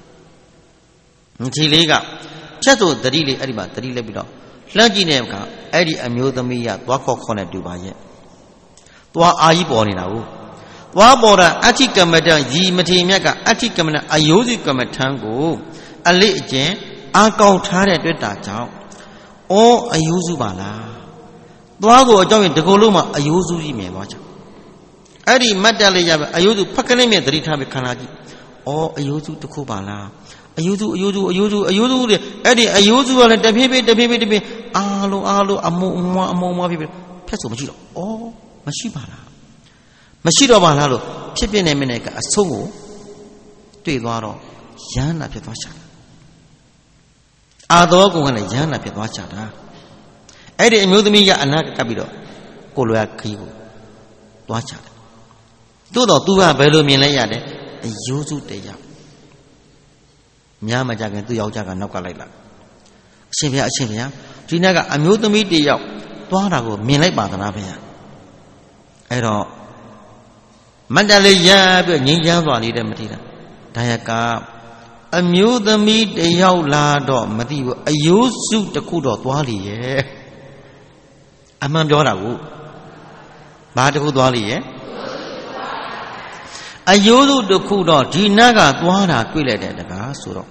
ဒီလေးကဖြတ်သူတတိလေးအဲ့ဒီမှာတတိလက်ပြီးတော့လှမ်းကြည့်တဲ့အခါအဲ့ဒီအမျိုးသမီးကသွားခေါ်ခေါ်နဲ့တူပါရဲ့သွားအာကြီးပေါ်နေတာကိုသွားပေါ်တာအဋ္ဌိကမ္မဋ္ဌာန်းရီမထေမြတ်ကအဋ္ဌိကမ္မဋ္ဌာန်းအယိုးစုကမ္မဋ္ဌာန်းကိုအလေးအကျင့်အာကောက်ထားတဲ့တွေ့တာကြောင့်ဩအယိုးစုပါလားသွားကိုအကြောင်းရင်ဒီကုလုံးမှာအယိုးစုကြီးမြင်သွားကြအဲ့ဒီမတ်တက်လေးရပဲအယိုးစုဖက်ကလေးမြင်သတိထားပြီးခန္ဓာကြည့်ဩအယိုးစုတစ်ခုပါလားအယိုးစုအယိုးစုအယိုးစုအယိုးစုတဲ့အဲ့ဒီအယိုးစုကလည်းတဖြည်းဖြည်းတဖြည်းဖြည်းတဖြည်းအားလုံးအားလုံးအမုံအမွားအမုံအမွားဖြည်းဖြည်းဖြတ်ဆိုမရှိတော့ဩမရှိပါလားမရှိတော့ပါလားလို့ဖြစ်ဖြစ်နေမနေကအဆုံးကိုတွေ့သွားတော့ရဟန္တာဖြစ်သွားချတာအာတော်ကုံကလည်းရဟန္တာဖြစ်သွားချတာအဲ့ဒီအမျိုးသမီးကအနာကပ်ပြီးတော့ကိုလွယ်ခီးကိုသွားချတယ်သို့တော့သူကဘယ်လိုမြင်လဲရတယ်အယိုးစုတရားများမကြခင်သူ့ယောက်ျားကနောက်ကလိုက်လာအရှင်ဘုရားအရှင်ဘုရားဒီနေ့ကအမျိုးသမီးတယောက်သွားတာကိုမြင်လိုက်ပါသလားဘုရားအဲ့တော့မတ္တလေးရပြီးငြိမ်းချမ်းစွာနေတဲ့မတိတာဒါရကအမျိုးသမီးတယောက်လာတော့မသိဘူးအယိုးစုတစ်ခုတော့သွားလေရဲ့အမှန်ပြောတာကိုဘာတစ်ခုသွားလေရဲ့အယိုးစုတစ်ခုတော့ဒီနတ်ကသွားတာတွေ့လိုက်တဲ့တကားဆိုတော့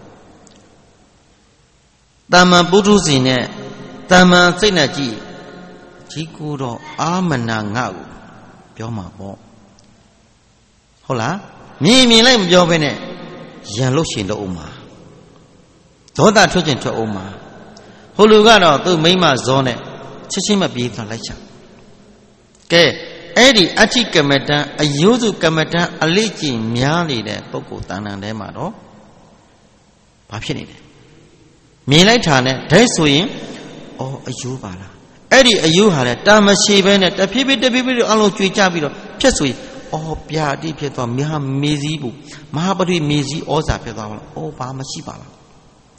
တမ္မာပုထုဇဉ်နဲ့တမ္မာစိတ်နဲ့ကြည့်ဒီကိုတော့အာမနာငါ့ကိုပြောမှာပေါ့ဟုတ်လားမြင်မြင်လိုက်မပြောဘဲနဲ့ရန်လို့ရှင်လို့အောင်မှာဒေါသထွက်ခြင်းထွက်အောင်မှာဟိုလူကတော့သူ့မိမဇောနဲ့ချက်ချင်းမပြေးသွားလိုက်ချကဲအဲ့ဒီအဋ္ဌိကမ္မဋ္ဌာန်းအယိုးစုကမ္မဋ္ဌာန်းအလေးကျင့်များနေတဲ့ပုဂ္ဂိုလ်တဏ္ဍာထဲမှာတော့ဘာဖြစ်နေလဲမြင်လိုက်တာနဲ့ဒိုက်ဆိုရင်အော်အယိုးပါလားအဲ့ဒီအယိုးဟာလေတာမရှိဘဲနဲ့တဖြည်းဖြည်းတဖြည်းဖြည်းအလုံးကျွေကြပြီးတော့ဖြတ်ဆိုရင်အော်ပြာတိဖြစ်သွားမဟာမေဇီးဘူးမဟာပရိမေဇီးဩဇာဖြစ်သွားပါလားအော်ဘာမရှိပါလား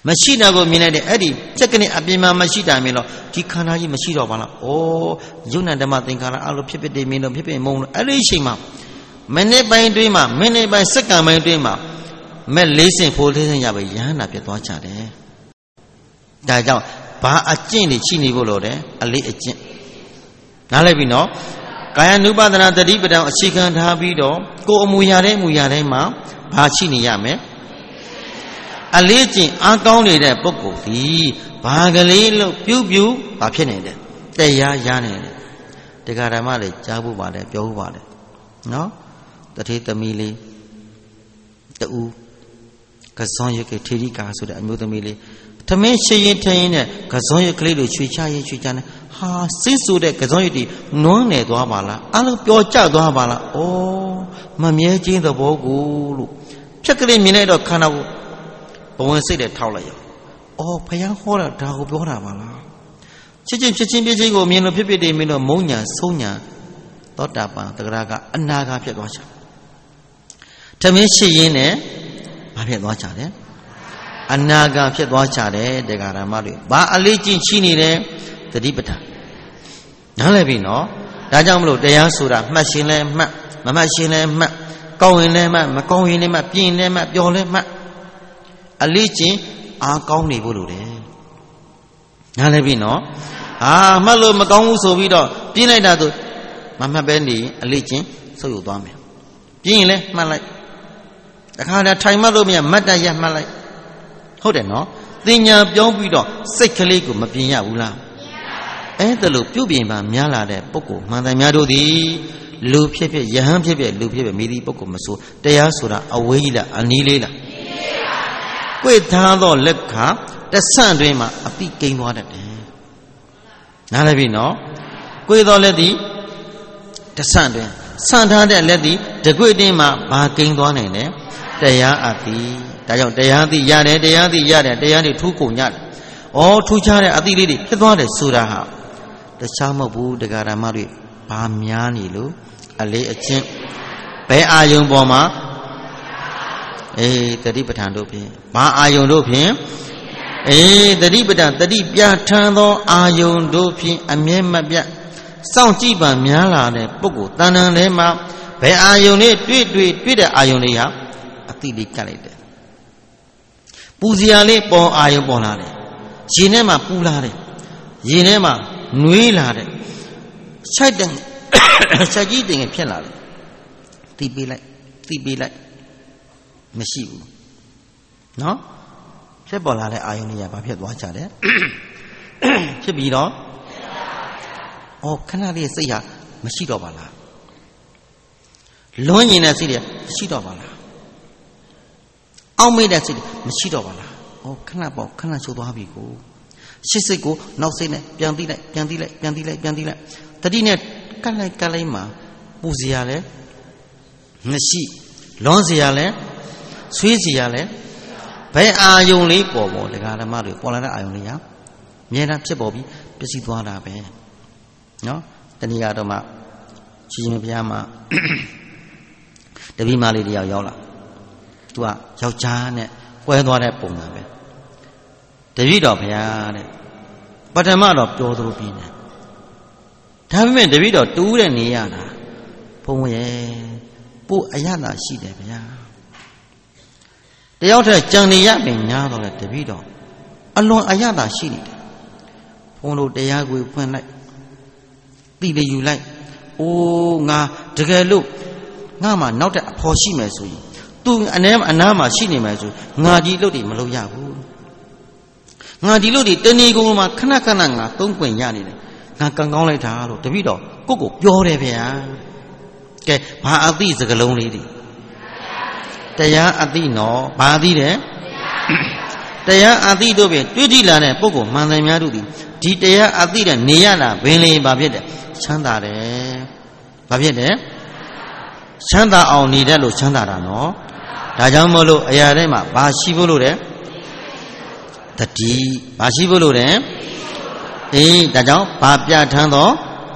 မရှိတာကိုမြင်လိုက်တဲ့အဲ့ဒီစက္ကန့်အပြင်မှာမရှိတာမြင်တော့ဒီခန္ဓာကြီးမရှိတော့ပါလား။ဩယုံနာဓမ္မသင်္ခါရအလိုဖြစ်ဖြစ်တည်မြင်တော့ဖြစ်ဖြစ်မုံလို့အဲ့ဒီအချိန်မှာမိနစ်ပိုင်းတွင်းမှာမိနစ်ပိုင်းစက္ကန့်ပိုင်းတွင်းမှာမဲ့လေးစင်ဖိုးလေးစင်ရပဲယဟန္တာဖြစ်သွားကြတယ်။ဒါကြောင့်ဘာအကျင့်တွေရှိနေဖို့လို့တယ်အလေးအကျင့်နားလည်ပြီနော်ကာယ ानु ပါဒနာတတိပဒံအခြေခံထားပြီးတော့ကိုယ်အမူအရာတဲ့အမူအရာတိုင်းမှာဘာရှိနေရမလဲအလေးကျင့်အားကောင်းနေတဲ့ပုဂ္ဂိုလ်ဒီဘာကလေးလို့ပြုပြုဘာဖြစ်နေတယ်တရားရနေတယ်တရားဓမ္မတွေကြားဖို့ပါတယ်ပြောဖို့ပါတယ်နော်တထေသမီးလေးတူကစွန်ရကေထေရီကာဆိုတဲ့အမျိုးသမီးလေးသမင်းရှိရင်ထင်းနဲ့ကစွန်ရကလေးတို့ချွေချရေးချွေချနေဟာစိတ်ဆိုတဲ့ကစွန်ရတီနွမ်းနေသွားပါလားအလုံးပျော်ကျသွားပါလားဩမမြဲခြင်းသဘောကိုလို့ဖြက်ကလေးမြင်လိုက်တော့ခန္ဓာကိုဘဝင်စိတ်နဲ့ထောက်လိုက်ရအော်ဖယားဟောတာဒါကိုပြောတာပါလားချစ်ချင်းဖြစ်ချင်းပြည့်ချင်းကိုမြင်လို့ဖြစ်ဖြစ်တည်မြင်တော့မုံညာဆုံးညာသောတာပန်တဂရကအနာဂါဖြစ်သွားချာသမင်းရှိရင်နဲ့ဘာဖြစ်သွားချတယ်အနာဂါဖြစ်သွားချတယ်တရားဓမ္မတွေဘာအလေးကျင့်ရှိနေတယ်သတိပဋ္ဌာန်နားလည်ပြီနော်ဒါကြောင့်မလို့တရားဆိုတာမှတ်ရှင်လဲမှတ်မမှတ်ရှင်လဲမှတ်ကောင်းရင်လဲမှတ်မကောင်းရင်လဲမှတ်ပြင်းလဲမှတ်ပျော်လဲမှတ်အလေးကျင့်အားကောင်းနေဖို့လိုတယ်နားလည်ပြီနော်အာမှတ်လို့မကောင်းဘူးဆိုပြီးတော့ပြင်းလိုက်တာဆိုမမှတ်ပဲနေအလေးကျင့်ဆုပ်ယုတ်သွားမယ်ပြင်းရင်လဲမှတ်လိုက်တခါတည်းထိုင်မှတ်လို့မရမတ်တရမှတ်လိုက်ဟုတ်တယ်နော်သင်ညာပြောပြီးတော့စိတ်ကလေးကိုမပြင်းရဘူးလားအဲ့ဒါလို့ပြုပြင်ပါများလာတဲ့ပုဂ္ဂိုလ်မှန်တယ်များတို့သည်လူဖြစ်ဖြစ်ယဟန်ဖြစ်ဖြစ်လူဖြစ်ဖြစ်မိသည့်ပုဂ္ဂိုလ်မဆိုတရားဆိုတာအဝေးကြီးလားအနီးလေးလားကိုယ်ထားသောလက်ခါတဆန့်တွင်မှာအပိကိန်းသွားတတ်တယ်နားလည်ပြီနော်ကိုယ်သောလက်သည်တဆန့်တွင်ဆန့်ထားတဲ့လက်သည်တကွေ့တင်းမှာဘာကိန်းသွားနိုင်လဲတရားအတိဒါကြောင့်တရားအတိရတယ်တရားအတိရတယ်တရားတွေထူးကုန်ကြတယ်ဩထူးခြားတဲ့အတိလေးတွေဖြစ်သွားတယ်ဆိုတာဟာတခြားမဟုတ်ဘူးတရားဓမ္မတွေဘာများနေလို့အလေးအကျင့်ဘယ်အာယုံပေါ်မှာအေးတတိပဋ္ဌာန်တို့ဖြင့်ဘာအာယုံတို့ဖြင့်အေးတတိပဋ္ဌာန်တတိပြဋ္ဌာန်းသောအာယုံတို့ဖြင့်အမြဲမပြတ်စောင့်ကြည့်ပါများလာတဲ့ပုဂ္ဂိုလ်တဏ္ဍာထဲမှာဘယ်အာယုံလေးတွေ့တွေ့တွေ့တဲ့အာယုံလေးဟာအတိလေးကတ်လိုက်တယ်ပူစရာလေးပေါ်အာယုံပေါ်လာတယ်ရင်ထဲမှာပူလာတယ်ရင်ထဲမှာနွေးလာတယ်ဆိုင်တဲ့ဆိုင်ကြီးတင်ဖြစ်လာတယ်တီးပေးလိုက်တီးပေးလိုက်မရှိဘူးနော်ဖြစ်ပေါ်လာတဲ့အာယုန်တွေကဘာဖြစ်သွားကြတယ်ဖြစ်ပြီးတော့ဩခဏလေးစိတ်ဟာမရှိတော့ပါလားလွန်းကျင်တဲ့စိတ်တွေမရှိတော့ပါလားအောက်မေ့တဲ့စိတ်တွေမရှိတော့ပါလားဩခဏပေါ့ခဏချိုးသွားပြီကိုရှစ်စိတ်ကိုနောက်စိတ်နဲ့ပြန်တီးလိုက်ပြန်တီးလိုက်ပြန်တီးလိုက်ပြန်တီးလိုက်တတိနဲ့ကတ်လိုက်ကတ်လိုက်မှာပူစရာလဲမရှိလွန်းစရာလဲဆွေးစရာလဲဘယ်အာယုံလေးပေါ်ပေါ်တရားဓမ္မတွေပေါ်လာတဲ့အာယုံလေးဟာအမြဲတမ်းဖြစ်ပေါ်ပြီးပြည့်စည်သွားတာပဲနော်တဏှာတော့မှရှင်ရှင်ဘုရားမှာတပည့်မလေးတယောက်ရောက်လာသူကယောက်ျားနဲ့ပွဲသွားတဲ့ပုံစံပဲတပည့်တော်ဘုရားတဲ့ပထမတော့ပြောသလိုပြင်းတယ်ဒါပေမဲ့တပည့်တော်တူးတဲ့နေရတာဘုံရဲ့ပို့အရသာရှိတယ်ဗျာတယောက်တည်းကြံနေရပင်ညားတော့လေတပည့်တော်အလွန်အရသာရှိနေတယ်ဘုံတို့တရားကိုဖွင့်လိုက်တိလေယူလိုက်အိုးငါတကယ်လို့ငါမှနောက်တဲ့အဖော်ရှိမယ်ဆိုရင်သူအနည်းအနားမှာရှိနေမယ်ဆိုငါဒီလို့တွေမလုပ်ရဘူးငါဒီလို့တွေတဏီကုံမှာခဏခဏငါသုံးခွင့်ရနေတယ်ငါကံကောင်းလိုက်တာလို့တပည့်တော်ကိုကိုပြောတယ်ဗျာကဲဘာအသိစကလုံးလေးတွေတရားအသိနော်ဘာသိတယ်တရားအသိတို့ဖြင့်တွေ့ကြည့်လာတဲ့ပုဂ္ဂိုလ်မှန်တယ်များတို့ဒီဒီတရားအသိတဲ့နေရတာဘင်းလေးဘာဖြစ်တယ်ချမ်းသာတယ်ဘာဖြစ်တယ်ချမ်းသာအောင်နေတယ်လို့ချမ်းသာတာနော်ဒါကြောင့်မို့လို့အရာတိုင်းမှာဘာရှိဖို့လို့တယ်တတိဘာရှိဖို့လို့တယ်အေးဒါကြောင့်ဘာပြဋ္ဌာန်းသော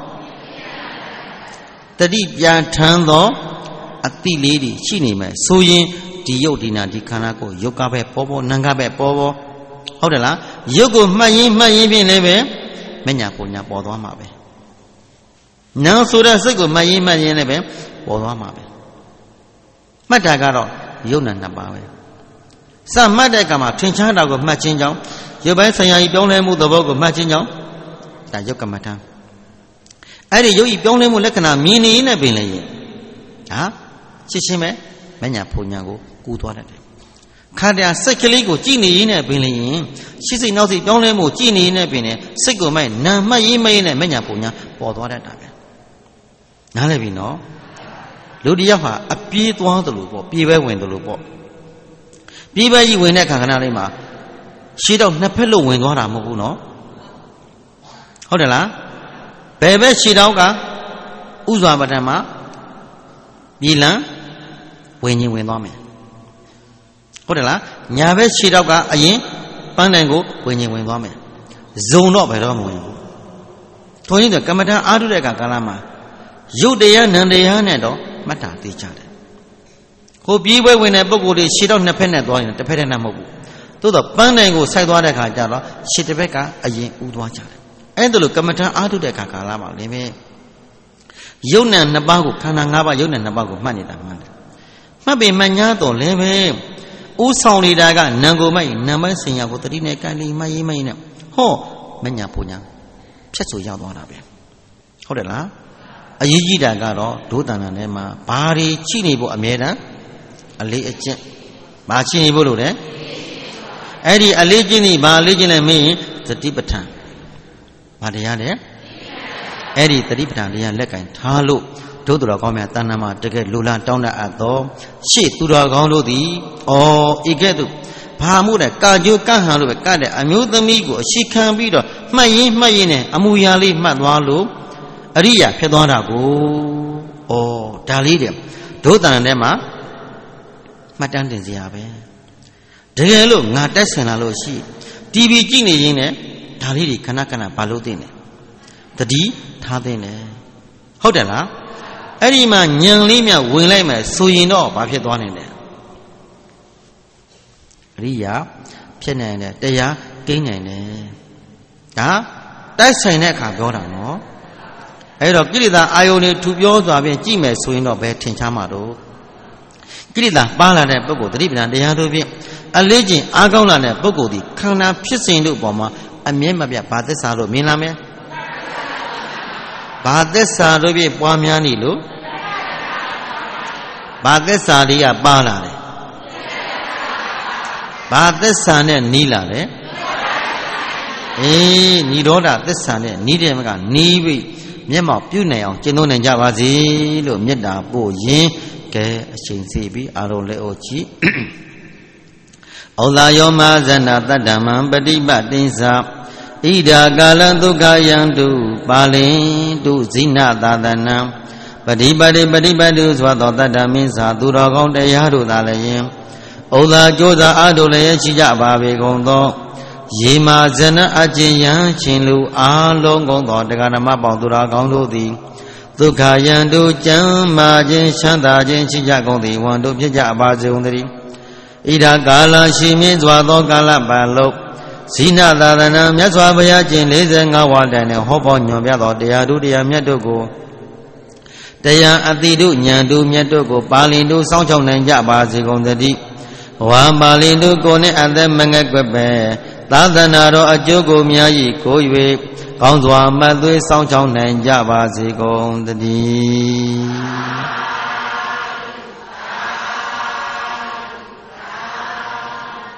တတိပြဋ္ဌာန်းသောအတိလေးတွေရှိနေမယ်ဆိုရင်ဒီယုတ်ဒီနာဒီခန္ဓာကိုယုတ်ကပဲပေါ်ပေါ်နံကပဲပေါ်ပေါ်ဟုတ်တယ်လားရုပ်ကိုမှတ်ရင်မှတ်ရင်ဖြင့်လည်းပဲမညာပူညာပေါ်သွားမှာပဲနာဆိုတဲ့စိတ်ကိုမှတ်ရင်မှတ်ရင်လည်းပဲပေါ်သွားမှာပဲမှတ်တာကတော့ယုတ်နာနှစ်ပါးပဲစမှတ်တဲ့ကံမှာထင်ရှားတာကိုမှတ်ခြင်းကြောင့်ရုပ်ပိုင်းဆိုင်ရာကြီးပြောင်းလဲမှုသဘောကိုမှတ်ခြင်းကြောင့်ဒါယုတ်ကမ္မထံအဲ့ဒီယုတ်ဤပြောင်းလဲမှုလက္ခဏာမြင်နေနဲ့ပင်လည်းရင်ဟာရှင်းရှင်းပဲမညာပူညာကိုကူသွားတတ်တယ်ခန္ဓာစိတ်ကလေးကိုကြည်နေရင်းနဲ့ပင်လျင်ရှိစိတ်နောက်စိတ်ပြောင်းလဲမှုကြည်နေရင်းနဲ့ပင်စိတ်ကိုမိုက်နာမှတ်ရင်းမရင်းနဲ့မညာပုံညာပေါ်သွားတတ်တာပဲနားလည်ပြီနော်လူတယောက်ဟာအပြေးသွားသလိုပေါ့ပြေးပဲဝင်သလိုပေါ့ပြေးပဲကြီးဝင်တဲ့ခန္ဓာလေးမှာရှေ့တော့နှစ်ဖက်လို့ဝင်သွားတာမဟုတ်ဘူးနော်ဟုတ်တယ်လားဘယ်ဘက်ရှေ့တော့ကဥစွာပဋ္ဌာန်မှာပြည်လံဝင်ရင်ဝင်သွားမယ်ဟုတ်တယ်လားညာဘက်ခြေတော့ကအရင်ပန်းတိုင်ကိုဝင်ရင်ဝင်သွားမယ်ဇုံတော့ဘယ်တော့မဝင်ဘူးထုံးရင်ကကမ္မဋ္ဌာန်းအားထုတ်တဲ့အခါကာလမှာရုပ်တရားနံတရားနဲ့တော့မှတ်တာသိကြတယ်ကိုပြေးပွဲဝင်တဲ့ပုဂ္ဂိုလ်တွေခြေတော့နှစ်ဖက်နဲ့သွားရင်တစ်ဖက်တည်းနဲ့မဟုတ်ဘူးသို့တော့ပန်းတိုင်ကိုစိုက်သွားတဲ့အခါကျတော့ခြေတစ်ဖက်ကအရင်ဥသွားကြတယ်အဲ့ဒါလို့ကမ္မဋ္ဌာန်းအားထုတ်တဲ့အခါကာလမှာလည်းပဲရုပ်နဲ့နှစ်ပါးကိုခန္ဓာ၅ပါးရုပ်နဲ့နှစ်ပါးကိုမှတ်နေတာမှန်တယ်မှတ်ပေမှညာတော့လည်းပဲဥဆောင်နေတာကနံကိုမိုက်နံမိုက်စင်ရကိုတတိနဲ့ကန်လီမရေးမရေးနဲ့ဟောမညာပူညာဖြတ်ဆိုရောက်သွားတာပဲဟုတ်တယ်လားအရေးကြီးတာကတော့ဒုတဏ္ဍာထဲမှာဘာတွေချိနေဖို့အမြဲတမ်းအလေးအကျင့်ဘာချိနေဖို့လို့လဲအဲ့ဒီအလေးကျင့်နေဘာအလေးကျင့်လဲမင်းသတိပဋ္ဌာန်ဘာတရားလဲအဲ့ဒီသတိပဋ္ဌာန်တရားလက်ကင်ထားလို့ဒုသူတော်ကောင်းများတဏ္ဍာမှာတကယ်လူလာတောင်းတအပ်သောရှေ့သူတော်ကောင်းတို့သည်ဩဤကဲ့သို့ဘာမှုတဲ့ကာကျိုးကန့်ဟန်လို့ပဲကတဲ့အမျိုးသမီးကိုအရှိခံပြီးတော့မှတ်ရင်မှတ်ရင်နဲ့အမူအရာလေးမှတ်သွားလို့အရိယာဖြစ်သွားတာကိုဩဒါလေးတဲ့ဒုတန်ထဲမှာမှတ်တမ်းတင်စရာပဲတကယ်လို့ငါတက်ဆင်လာလို့ရှိ တီဗီ ကြည့်နေရင်းနဲ့ဒါလေးတွေခဏခဏဘာလို့သိနေတတိထားသိနေဟုတ်တယ်လားအဲ့ဒီမှာညံလေးမြဝင်လိုက်မယ်ဆိုရင်တော့ဘာဖြစ်သွားနိုင်လဲအရိယာဖြစ်နိုင်တယ်တရားကိန်းနိုင်တယ်ဒါတိုက်ဆိုင်တဲ့အခါပြောတာနော်အဲ့တော့ကိလေသာအာယုန်တွေထူပြောစွာဖြင့်ကြည့်မယ်ဆိုရင်တော့ဘယ်ထင်ရှားမှာတော့ကိလေသာပါလာတဲ့ပုဂ္ဂိုလ်သတိပဋ္ဌာန်တရားတို့ဖြင့်အလေးချင်းအားကောင်းလာတဲ့ပုဂ္ဂိုလ်ဒီခန္ဓာဖြစ်စဉ်တို့ပေါ်မှာအမြဲမပြတ်ဘာသစ္စာလို့မြင်လာမယ်ဘာသစ္စာတို့ဖြင့်ပွားများနေလို့ဘာသစ္စာတွေကပါလာတယ်ဘာသစ္စာနဲ့နီးလာတယ်အေးនិရောဓသစ္စာနဲ့နီးတယ်မကနီးပြီမျက်မှောက်ပြုနိုင်အောင်ကျင့်သုံးနိုင်ကြပါစေလို့မေတ္တာပို့ရင်းကဲအချိန်စီပြီးအာရုံလက်အိုကြည့်ဩသာယောမဇဏတတ္တမံပฏิပတ်တိသဣဒာကာလဒုက္ခယံတုပါလင်တုဇိနသာသနံပฏิပတ်တိပฏิပတ်တုဆိုသောတတ္တမင်းစာသူတော်ကောင်းတရားတို့သာလည်းဩသာကြိုးစားအားထုတ်လည်းရှိကြပါပေကုန်သောယေမာဇနအကျဉ်ယံချင်းလူအားလုံးကုန်သောတရားဓမ္မပေါင်းသူတော်ကောင်းတို့သည်ဒုက္ခယံတုကျမ်းမာခြင်းချမ်းသာခြင်းရှိကြကုန်သည်ဝန်တို့ဖြစ်ကြပါစေကုန်သတည်းဣဒာကာလရှိမြင့်စွာသောကာလပတ်လုံးဇိနသာသနာမြတ်စွာဘုရားကျင့်၄၅ဝါတိုင်နဲ့ဟောပေါ်ညွှန်ပြသောတရားတို့တရားမြတ်တို့ကိုတရားအတိတို့ဉာဏ်တို့မြတ်တို့ကိုပါဠိတို့စောင့်ရှောက်နိုင်ကြပါစေကုန်သတည်းဝါပါဠိတို့ကိုနှင့်အသက်မငဲ့ကွက်ပဲသာသနာတော်အကျိုးကိုများ၏ကို၍ကောင်းစွာမှတ်သွေးစောင့်ရှောက်နိုင်ကြပါစေကုန်သတည်း